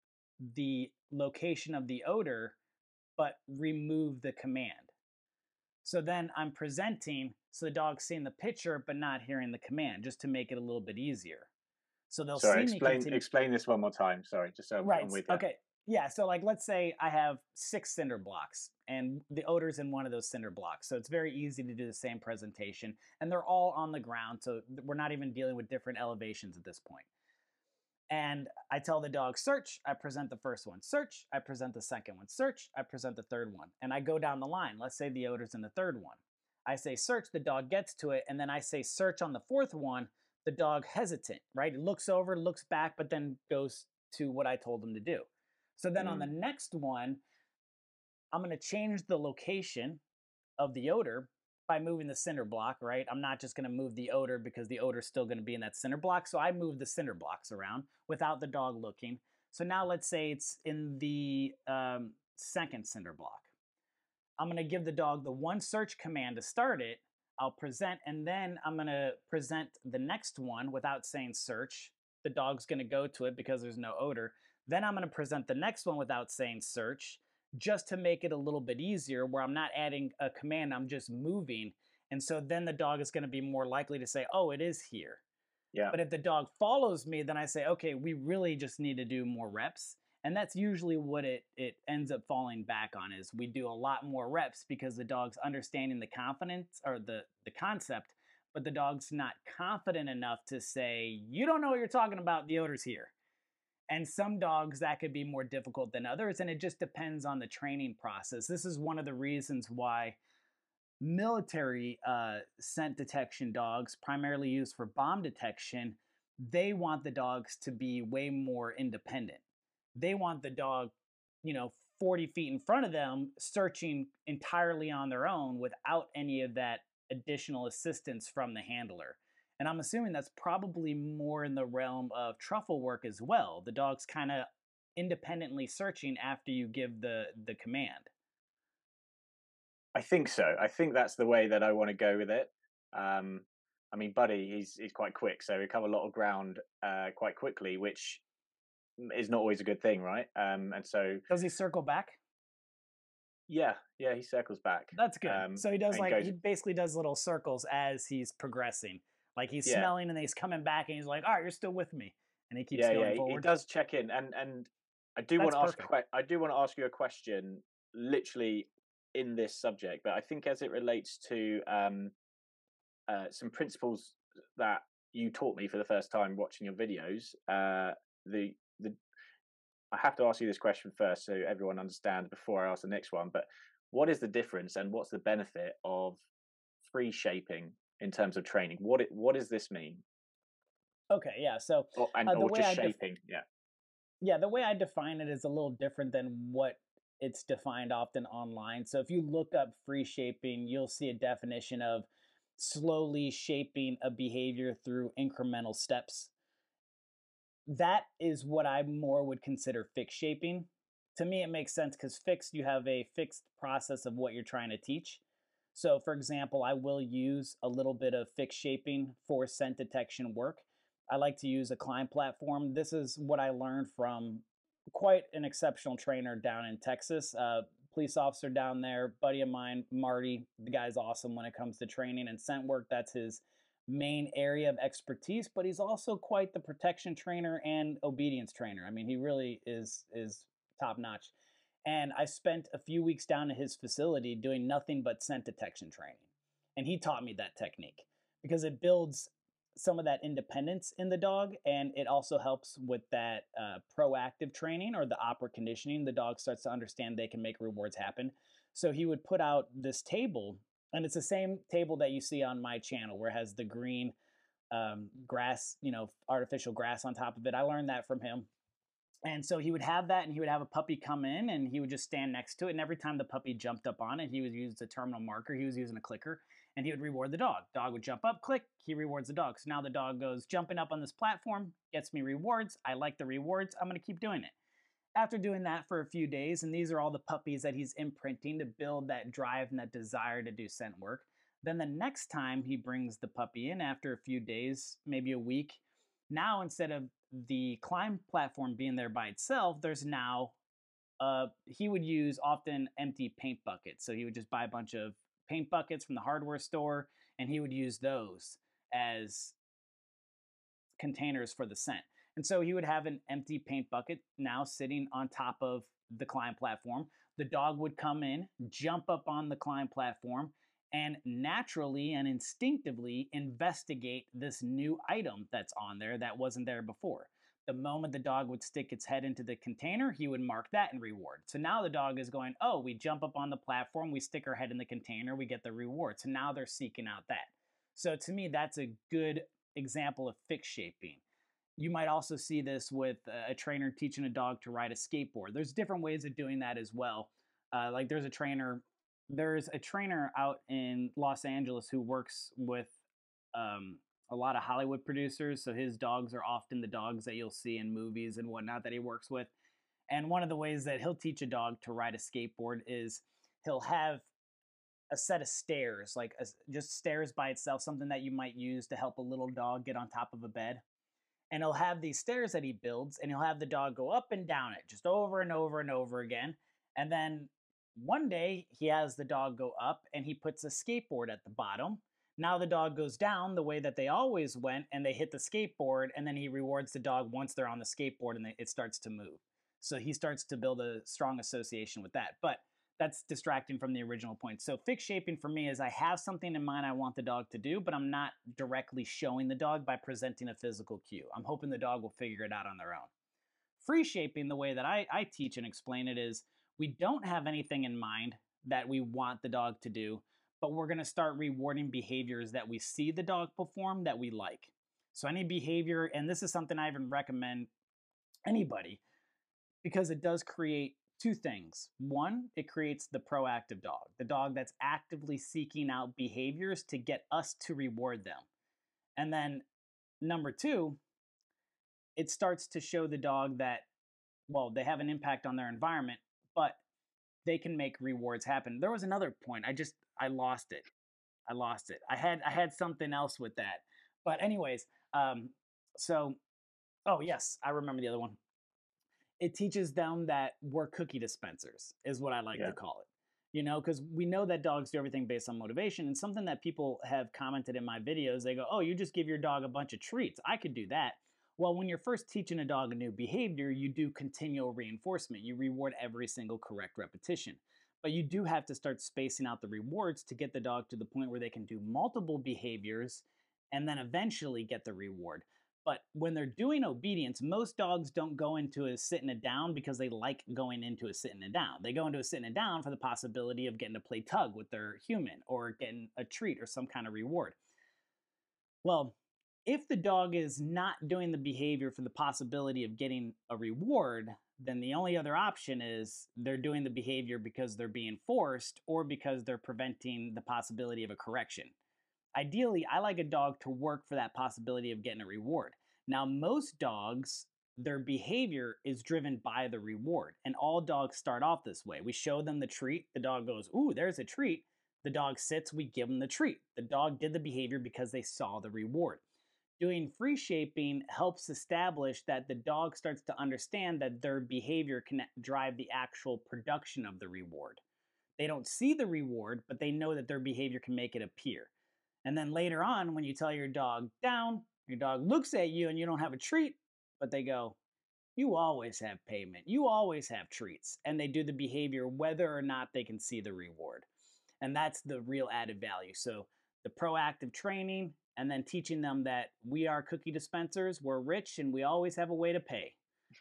the location of the odor, but remove the command. So then I'm presenting, so the dog's seeing the picture but not hearing the command, just to make it a little bit easier. So they'll Sorry, see me continue. explain this one more time. Sorry, just so Right. I'm with you. Okay. Yeah. So like, let's say I have 6 cinder blocks and the odor's in one of those cinder blocks. So it's very easy to do the same presentation, and they're all on the ground. So we're not even dealing with different elevations at this point. And I tell the dog, search, I present the first one. Search, I present the second one. Search, I present the third one. And I go down the line. Let's say the odor's in the third one. I say search, the dog gets to it, and then I say search on the fourth one. The dog hesitant, right? It looks over, looks back, but then goes to what I told him to do. So then on the next one, I'm going to change the location of the odor by moving the cinder block, right? I'm not just going to move the odor because the odor is still going to be in that cinder block. So I move the cinder blocks around without the dog looking. So now let's say it's in the second cinder block. I'm going to give the dog the one search command to start it. I'll present, and then I'm going to present the next one without saying search. The dog's going to go to it because there's no odor. Then I'm going to present the next one without saying search, just to make it a little bit easier, where I'm not adding a command, I'm just moving. And so then the dog is going to be more likely to say, oh, it is here. Yeah. But if the dog follows me, then I say, okay, we really just need to do more reps. And that's usually what it ends up falling back on, is we do a lot more reps because the dog's understanding the confidence, or the concept, but the dog's not confident enough to say, you don't know what you're talking about, the odor's here. And some dogs, that could be more difficult than others, and it just depends on the training process. This is one of the reasons why military scent detection dogs, primarily used for bomb detection, they want the dogs to be way more independent. They want the dog, 40 feet in front of them, searching entirely on their own without any of that additional assistance from the handler. And I'm assuming that's probably more in the realm of truffle work as well. The dog's kind of independently searching after you give the command. I think so. I think that's the way that I want to go with it. I mean, Buddy, he's quite quick, so he cover a lot of ground quite quickly, which is not always a good thing, right? And so, does he circle back? Yeah, he circles back. That's good. So he does he basically does little circles as he's progressing. Like he's smelling and then he's coming back and he's like, all right, you're still with me. And he keeps going forward. He does check in. And I do want to ask you a question literally in this subject, but I think as it relates to some principles that you taught me for the first time watching your videos, I have to ask you this question first so everyone understands before I ask the next one. But what is the difference and what's the benefit of free shaping in terms of training? What does this mean? Okay, yeah. So the Or way just I shaping? Yeah. yeah, the way I define it is a little different than what it's defined often online. So if you look up free shaping, you'll see a definition of slowly shaping a behavior through incremental steps. That is what I more would consider fixed shaping. To me, it makes sense because fixed, you have a fixed process of what you're trying to teach. So, for example, I will use a little bit of fixed shaping for scent detection work. I like to use a climb platform. This is what I learned from quite an exceptional trainer down in Texas. Police officer down there, buddy of mine, Marty. The guy's awesome when it comes to training and scent work. That's his main area of expertise, but he's also quite the protection trainer and obedience trainer. I mean, he really is top notch. And I spent a few weeks down at his facility doing nothing but scent detection training. And he taught me that technique because it builds some of that independence in the dog, and it also helps with that proactive training or the operant conditioning. The dog starts to understand they can make rewards happen. So he would put out this table, and it's the same table that you see on my channel where it has the green grass, artificial grass on top of it. I learned that from him. And so he would have that, and he would have a puppy come in, and he would just stand next to it. And every time the puppy jumped up on it, he would use a terminal marker. He was using a clicker, and he would reward the dog. Dog would jump up, click, he rewards the dog. So now the dog goes jumping up on this platform, gets me rewards. I like the rewards. I'm going to keep doing it. After doing that for a few days, and these are all the puppies that he's imprinting to build that drive and that desire to do scent work. Then the next time he brings the puppy in after a few days, maybe a week, now instead of the climb platform being there by itself, there's now he would use often empty paint buckets. So he would just buy a bunch of paint buckets from the hardware store, and he would use those as containers for the scent. And so he would have an empty paint bucket now sitting on top of the climb platform. The dog would come in, jump up on the climb platform, and naturally and instinctively investigate this new item that's on there that wasn't there before. The moment the dog would stick its head into the container, he would mark that and reward. So now the dog is going, oh, we jump up on the platform, we stick our head in the container, we get the reward. So now they're seeking out that. So to me, that's a good example of fixed shaping. You might also see this with a trainer teaching a dog to ride a skateboard. There's different ways of doing that as well. Like there's a trainer out in Los Angeles who works with a lot of Hollywood producers. So his dogs are often the dogs that you'll see in movies and whatnot that he works with. And one of the ways that he'll teach a dog to ride a skateboard is he'll have a set of stairs, like just stairs by itself, something that you might use to help a little dog get on top of a bed. And he'll have these stairs that he builds, and he'll have the dog go up and down it just over and over and over again. And then one day he has the dog go up and he puts a skateboard at the bottom. Now the dog goes down the way that they always went, and they hit the skateboard, and then he rewards the dog once they're on the skateboard and it starts to move. So he starts to build a strong association with that. But that's distracting from the original point. So fixed shaping for me is I have something in mind I want the dog to do, but I'm not directly showing the dog by presenting a physical cue. I'm hoping the dog will figure it out on their own. Free shaping, the way that I teach and explain it, is we don't have anything in mind that we want the dog to do, but we're going to start rewarding behaviors that we see the dog perform that we like. So any behavior, and this is something I even recommend anybody, because it does create two things. One, it creates the proactive dog, the dog that's actively seeking out behaviors to get us to reward them. And then number two, it starts to show the dog that, well, they have an impact on their environment, but they can make rewards happen. There was another point. I lost it. I had something else with that. But anyways, oh yes, I remember the other one. It teaches them that we're cookie dispensers, is what I like to call it. Because we know that dogs do everything based on motivation. And something that people have commented in my videos, they go, oh, you just give your dog a bunch of treats. I could do that. Well, when you're first teaching a dog a new behavior, you do continual reinforcement. You reward every single correct repetition. But you do have to start spacing out the rewards to get the dog to the point where they can do multiple behaviors and then eventually get the reward. But when they're doing obedience, most dogs don't go into a sit and a down because they like going into a sit and a down. They go into a sit and a down for the possibility of getting to play tug with their human or getting a treat or some kind of reward. Well, if the dog is not doing the behavior for the possibility of getting a reward, then the only other option is they're doing the behavior because they're being forced or because they're preventing the possibility of a correction. Ideally, I like a dog to work for that possibility of getting a reward. Now, most dogs, their behavior is driven by the reward, and all dogs start off this way. We show them the treat, the dog goes, "Ooh, there's a treat." The dog sits, we give them the treat. The dog did the behavior because they saw the reward. Doing free shaping helps establish that the dog starts to understand that their behavior can drive the actual production of the reward. They don't see the reward, but they know that their behavior can make it appear. And then later on, when you tell your dog down, your dog looks at you and you don't have a treat, but they go, "You always have payment. You always have treats." And they do the behavior whether or not they can see the reward. And that's the real added value. So the proactive training and then teaching them that we are cookie dispensers, we're rich, and we always have a way to pay.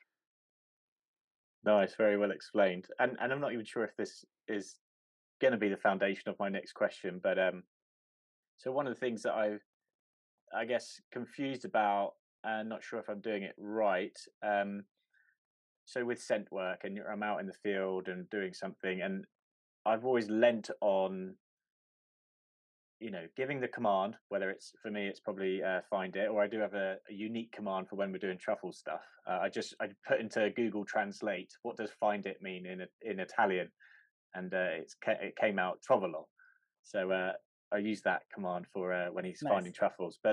Nice, very well explained. And I'm not even sure if this is going to be the foundation of my next question, but so one of the things that I guess confused about and not sure if I'm doing it right. So with scent work and I'm out in the field and doing something, and I've always lent on, giving the command, whether it's for me, it's probably find it, or I do have a unique command for when we're doing truffle stuff. I put into Google Translate what does find it mean in Italian, and it came out trovolo. So I use that command for when he's finding Nice. truffles. But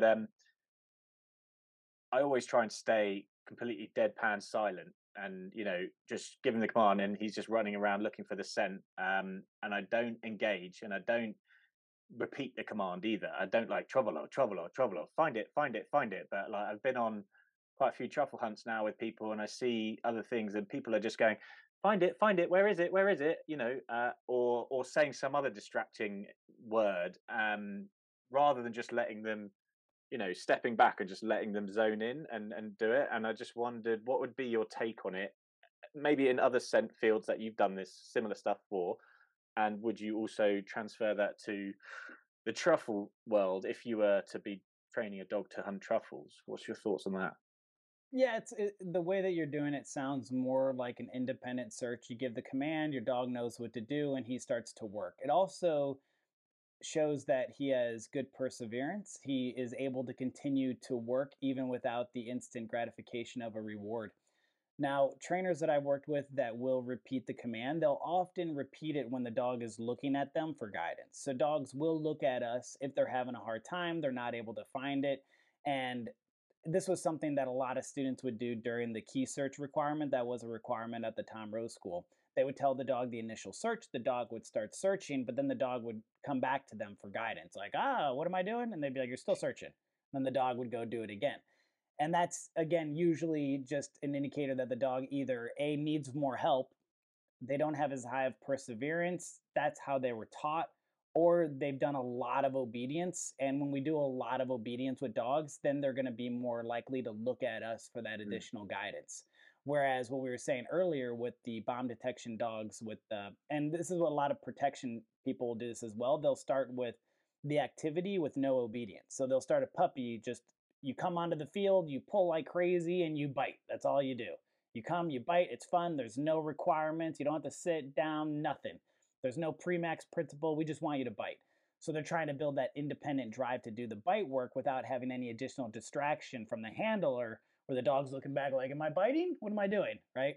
I always try and stay completely deadpan silent and just giving the command and he's just running around looking for the scent, and I don't engage and I don't repeat the command either. I don't like trovolo, trovolo, trovolo, find it, find it, find it. But like I've been on quite a few truffle hunts now with people, and I see other things, and people are just going, find it, where is it, where is it? Or saying some other distracting word, rather than just letting them, stepping back and just letting them zone in and do it. And I just wondered what would be your take on it, maybe in other scent fields that you've done this similar stuff for, and would you also transfer that to the truffle world if you were to be training a dog to hunt truffles? What's your thoughts on that? Yeah, the way that you're doing it sounds more like an independent search. You give the command, your dog knows what to do, and he starts to work. It also shows that he has good perseverance. He is able to continue to work even without the instant gratification of a reward. Now, trainers that I've worked with that will repeat the command, they'll often repeat it when the dog is looking at them for guidance. So, dogs will look at us if they're having a hard time, they're not able to find it. And this was something that a lot of students would do during the key search requirement. That was a requirement at the Tom Rose School. They would tell the dog the initial search, the dog would start searching, but then the dog would come back to them for guidance, like, what am I doing? And they'd be like, you're still searching. And then the dog would go do it again. And that's, again, usually just an indicator that the dog either A, needs more help, they don't have as high of perseverance, that's how they were taught, or they've done a lot of obedience. And when we do a lot of obedience with dogs, then they're going to be more likely to look at us for that Mm. additional guidance. Whereas what we were saying earlier with the bomb detection dogs, with the, and this is what a lot of protection people will do this as well, they'll start with the activity with no obedience. So they'll start a puppy, just you come onto the field, you pull like crazy, and you bite. That's all you do. You come, you bite, it's fun. There's no requirements. You don't have to sit down, nothing. There's no pre-max principle. We just want you to bite. So they're trying to build that independent drive to do the bite work without having any additional distraction from the handler where the dog's looking back like, am I biting? What am I doing? Right?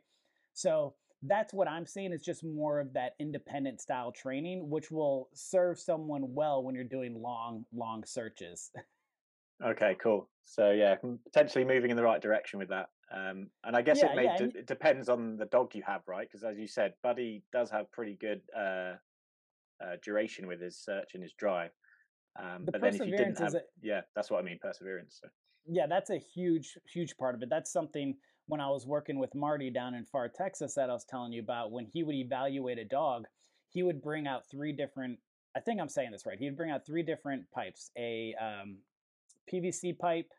So that's what I'm seeing is just more of that independent style training, which will serve someone well when you're doing long, long searches. Okay, cool. So yeah, potentially moving in the right direction with that. And I guess Yeah, yeah. And it depends on the dog you have, right? Because as you said, Buddy does have pretty good duration with his search and his drive. the But then if you didn't perseverance is have, a, yeah, that's what I mean, perseverance. So. yeah, that's a huge, huge part of it. That's something when I was working with Marty down in far Texas that I was telling you about. When he would evaluate a dog, he would bring out three different. I think I'm saying this right. He'd bring out three different pipes: a PVC pipe,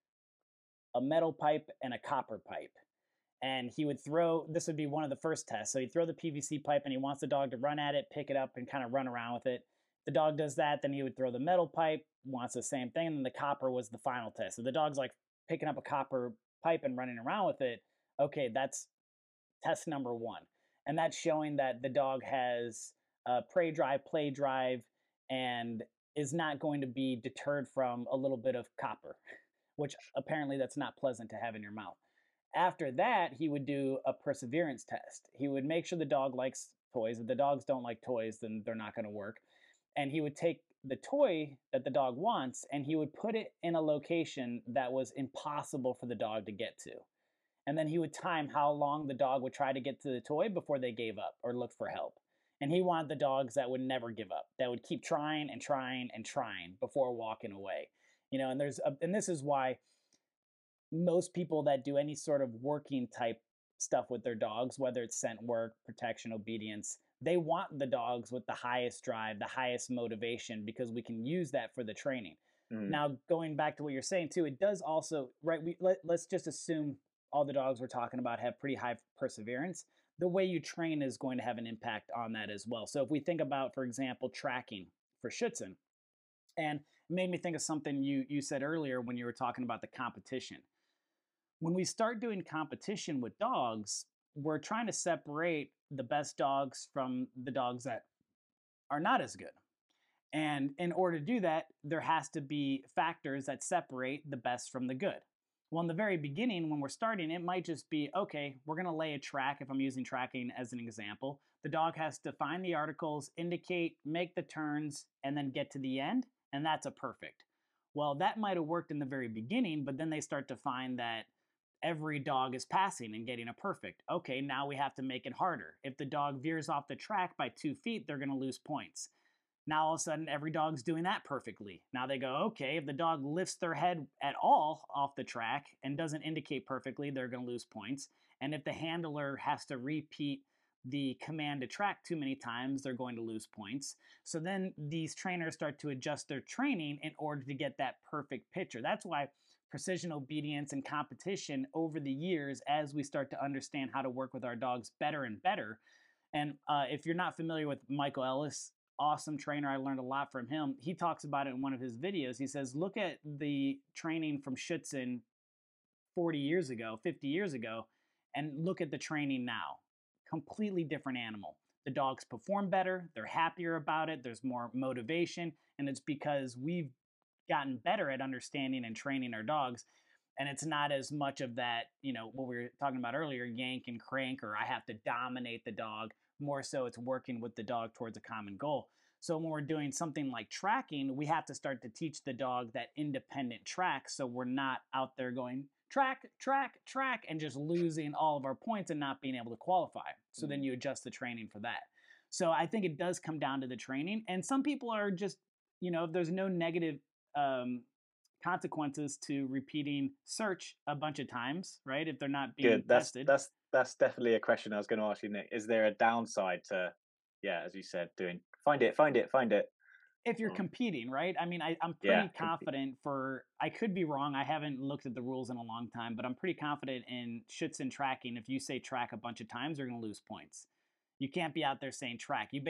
a metal pipe, and a copper pipe. And he would throw. This would be one of the first tests. So he'd throw the PVC pipe, and he wants the dog to run at it, pick it up, and kind of run around with it. The dog does that, then he would throw the metal pipe, wants the same thing, and then the copper was the final test. So the dog's like picking up a copper pipe and running around with it. Okay, that's test number one. And that's showing that the dog has prey drive, play drive, and is not going to be deterred from a little bit of copper, which apparently that's not pleasant to have in your mouth. After that, he would do a perseverance test. He would make sure the dog likes toys. If the dogs don't like toys, then they're not going to work. And he would take the toy that the dog wants and he would put it in a location that was impossible for the dog to get to. And then he would time how long the dog would try to get to the toy before they gave up or looked for help. And he wanted the dogs that would never give up, that would keep trying and trying and trying before walking away. And this is why most people that do any sort of working type stuff with their dogs, whether it's scent work, protection, obedience, they want the dogs with the highest drive, the highest motivation, because we can use that for the training. Now, going back to what you're saying too, it does also, right? Let's just assume all the dogs we're talking about have pretty high perseverance. The way you train is going to have an impact on that as well. So if we think about, for example, tracking for Schutzhund, and it made me think of something you said earlier when you were talking about the competition. When we start doing competition with dogs, we're trying to separate the best dogs from the dogs that are not as good. And in order to do that, there has to be factors that separate the best from the good. Well, in the very beginning, when we're starting, it might just be, okay, we're going to lay a track. If I'm using tracking as an example, the dog has to find the articles, indicate, make the turns, and then get to the end. And that's a perfect. Well, that might have worked in the very beginning, but then they start to find that every dog is passing and getting a perfect. Okay, now we have to make it harder. If the dog veers off the track by 2 feet, they're going to lose points. Now all of a sudden every dog's doing that perfectly. Now they go, okay, if the dog lifts their head at all off the track and doesn't indicate perfectly, they're going to lose points. And if the handler has to repeat the command to track too many times, they're going to lose points. So then these trainers start to adjust their training in order to get that perfect picture. That's why precision obedience and competition over the years, as we start to understand how to work with our dogs better and better. And if you're not familiar with Michael Ellis, awesome trainer, I learned a lot from him. He talks about it in one of his videos. He says, look at the training from Schutzhund 40 years ago, 50 years ago, and look at the training now. Completely different animal. The dogs perform better, they're happier about it, there's more motivation, and it's because we've gotten better at understanding and training our dogs. And it's not as much of that, what we were talking about earlier, yank and crank, or I have to dominate the dog. More so it's working with the dog towards a common goal. So when we're doing something like tracking, we have to start to teach the dog that independent track, so we're not out there going track, track, track, and just losing all of our points and not being able to qualify. So then you adjust the training for that. So I think it does come down to the training. And some people are just, if there's no negative consequences to repeating search a bunch of times, right? If they're not being tested. That's definitely a question I was going to ask you, Nick. Is there a downside to, as you said, doing find it? If you're competing, right? I mean, I'm pretty confident I could be wrong. I haven't looked at the rules in a long time, but I'm pretty confident in Schutzhund tracking. If you say track a bunch of times, you're going to lose points. You can't be out there saying track. You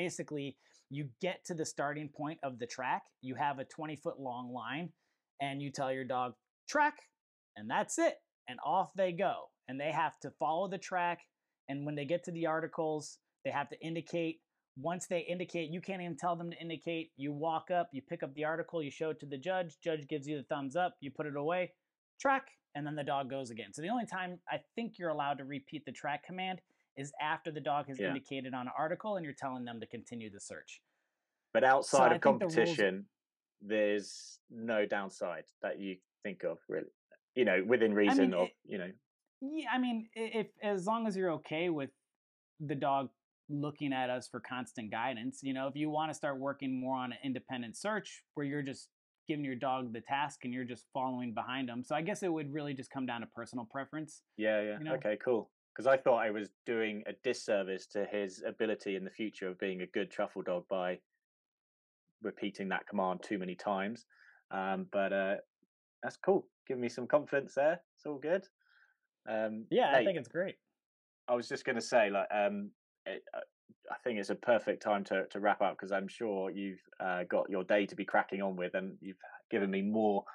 get to the starting point of the track. You have a 20-foot long line and you tell your dog track, and that's it. And off they go. And they have to follow the track. And when they get to the articles, they have to indicate. Once they indicate, you can't even tell them to indicate. You walk up, you pick up the article, you show it to the judge. Judge gives you the thumbs up, you put it away, track, and then the dog goes again. So the only time I think you're allowed to repeat the track command is after the dog has indicated on an article and you're telling them to continue the search. But outside of competition, there's no downside that you think of, really. Within reason Yeah, I mean, if as long as you're okay with the dog looking at us for constant guidance, if you want to start working more on an independent search where you're just giving your dog the task and you're just following behind them. So I guess it would really just come down to personal preference. Yeah. Okay, cool. Because I thought I was doing a disservice to his ability in the future of being a good truffle dog by repeating that command too many times. But that's cool. Giving me some confidence there. It's all good. I think it's great. I was just going to say, I think it's a perfect time to wrap up, because I'm sure you've got your day to be cracking on with, and you've given me more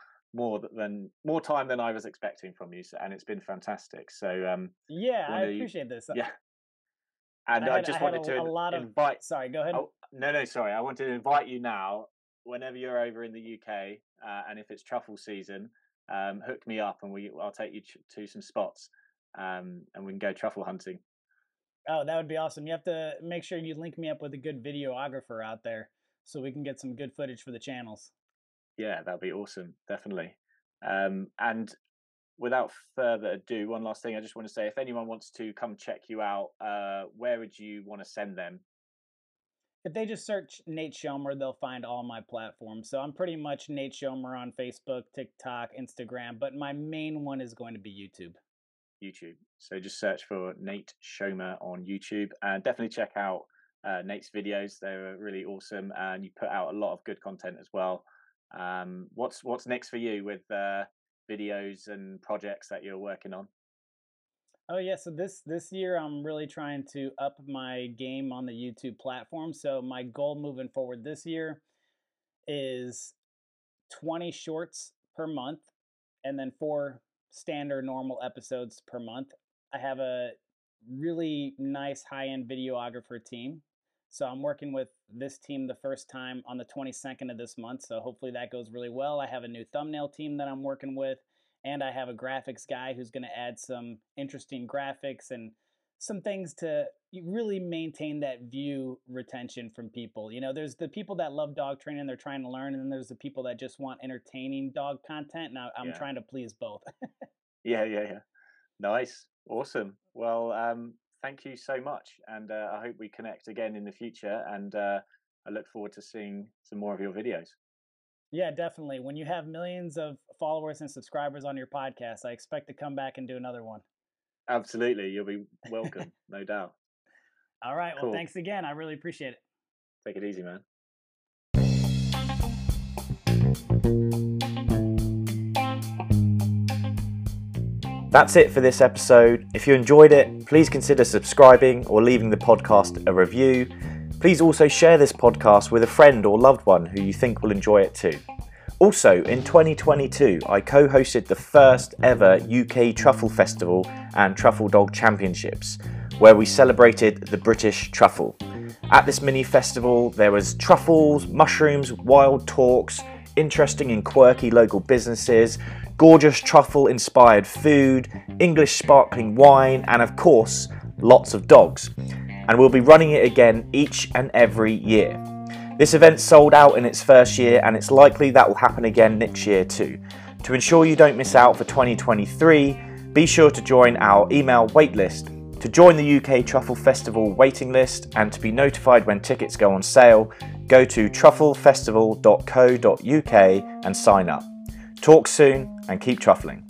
time than I was expecting from you, and it's been fantastic. So yeah, I appreciate this. Yeah, and I just wanted to a lot invite. Of. Sorry, go ahead. Oh, no, sorry. I wanted to invite you now, whenever you're over in the UK, and if it's truffle season, hook me up, and I'll take you to some spots, and we can go truffle hunting. Oh, that would be awesome. You have to make sure you link me up with a good videographer out there so we can get some good footage for the channels. Yeah, that'd be awesome, definitely. And without further ado, one last thing I just want to say: if anyone wants to come check you out, where would you want to send them? If they just search Nate Schomer, they'll find all my platforms. So I'm pretty much Nate Schomer on Facebook, TikTok, Instagram, but my main one is going to be YouTube. YouTube. So just search for Nate Schomer on YouTube, and definitely check out Nate's videos. They're really awesome, and you put out a lot of good content as well. What's next for you with videos and projects that you're working on? Oh yeah, so this year I'm really trying to up my game on the YouTube platform. So my goal moving forward this year is 20 shorts per month, and then 4 standard normal episodes per month. I have a really nice high-end videographer team. So I'm working with this team the first time on the 22nd of this month. So hopefully that goes really well. I have a new thumbnail team that I'm working with, and I have a graphics guy who's going to add some interesting graphics and some things to really maintain that view retention from people. You know, there's the people that love dog training, they're trying to learn, and then there's the people that just want entertaining dog content. Now I'm trying to please both. Yeah. Nice. Awesome. Well, thank you so much. And I hope we connect again in the future. And I look forward to seeing some more of your videos. Yeah, definitely. When you have millions of followers and subscribers on your podcast, I expect to come back and do another one. Absolutely. You'll be welcome, no doubt. All right. Well, thanks again. I really appreciate it. Take it easy, man. That's it for this episode. If you enjoyed it, please consider subscribing or leaving the podcast a review. Please also share this podcast with a friend or loved one who you think will enjoy it too. Also, in 2022, I co-hosted the first ever UK Truffle Festival and Truffle Dog Championships, where we celebrated the British truffle. At this mini festival, there was truffles, mushrooms, wild talks, interesting and quirky local businesses, gorgeous truffle-inspired food, English sparkling wine, and of course, lots of dogs. And we'll be running it again each and every year. This event sold out in its first year, and it's likely that will happen again next year too. To ensure you don't miss out for 2023, be sure to join our email waitlist. To join the UK Truffle Festival waiting list and to be notified when tickets go on sale, go to trufflefestival.co.uk and sign up. Talk soon and keep truffling.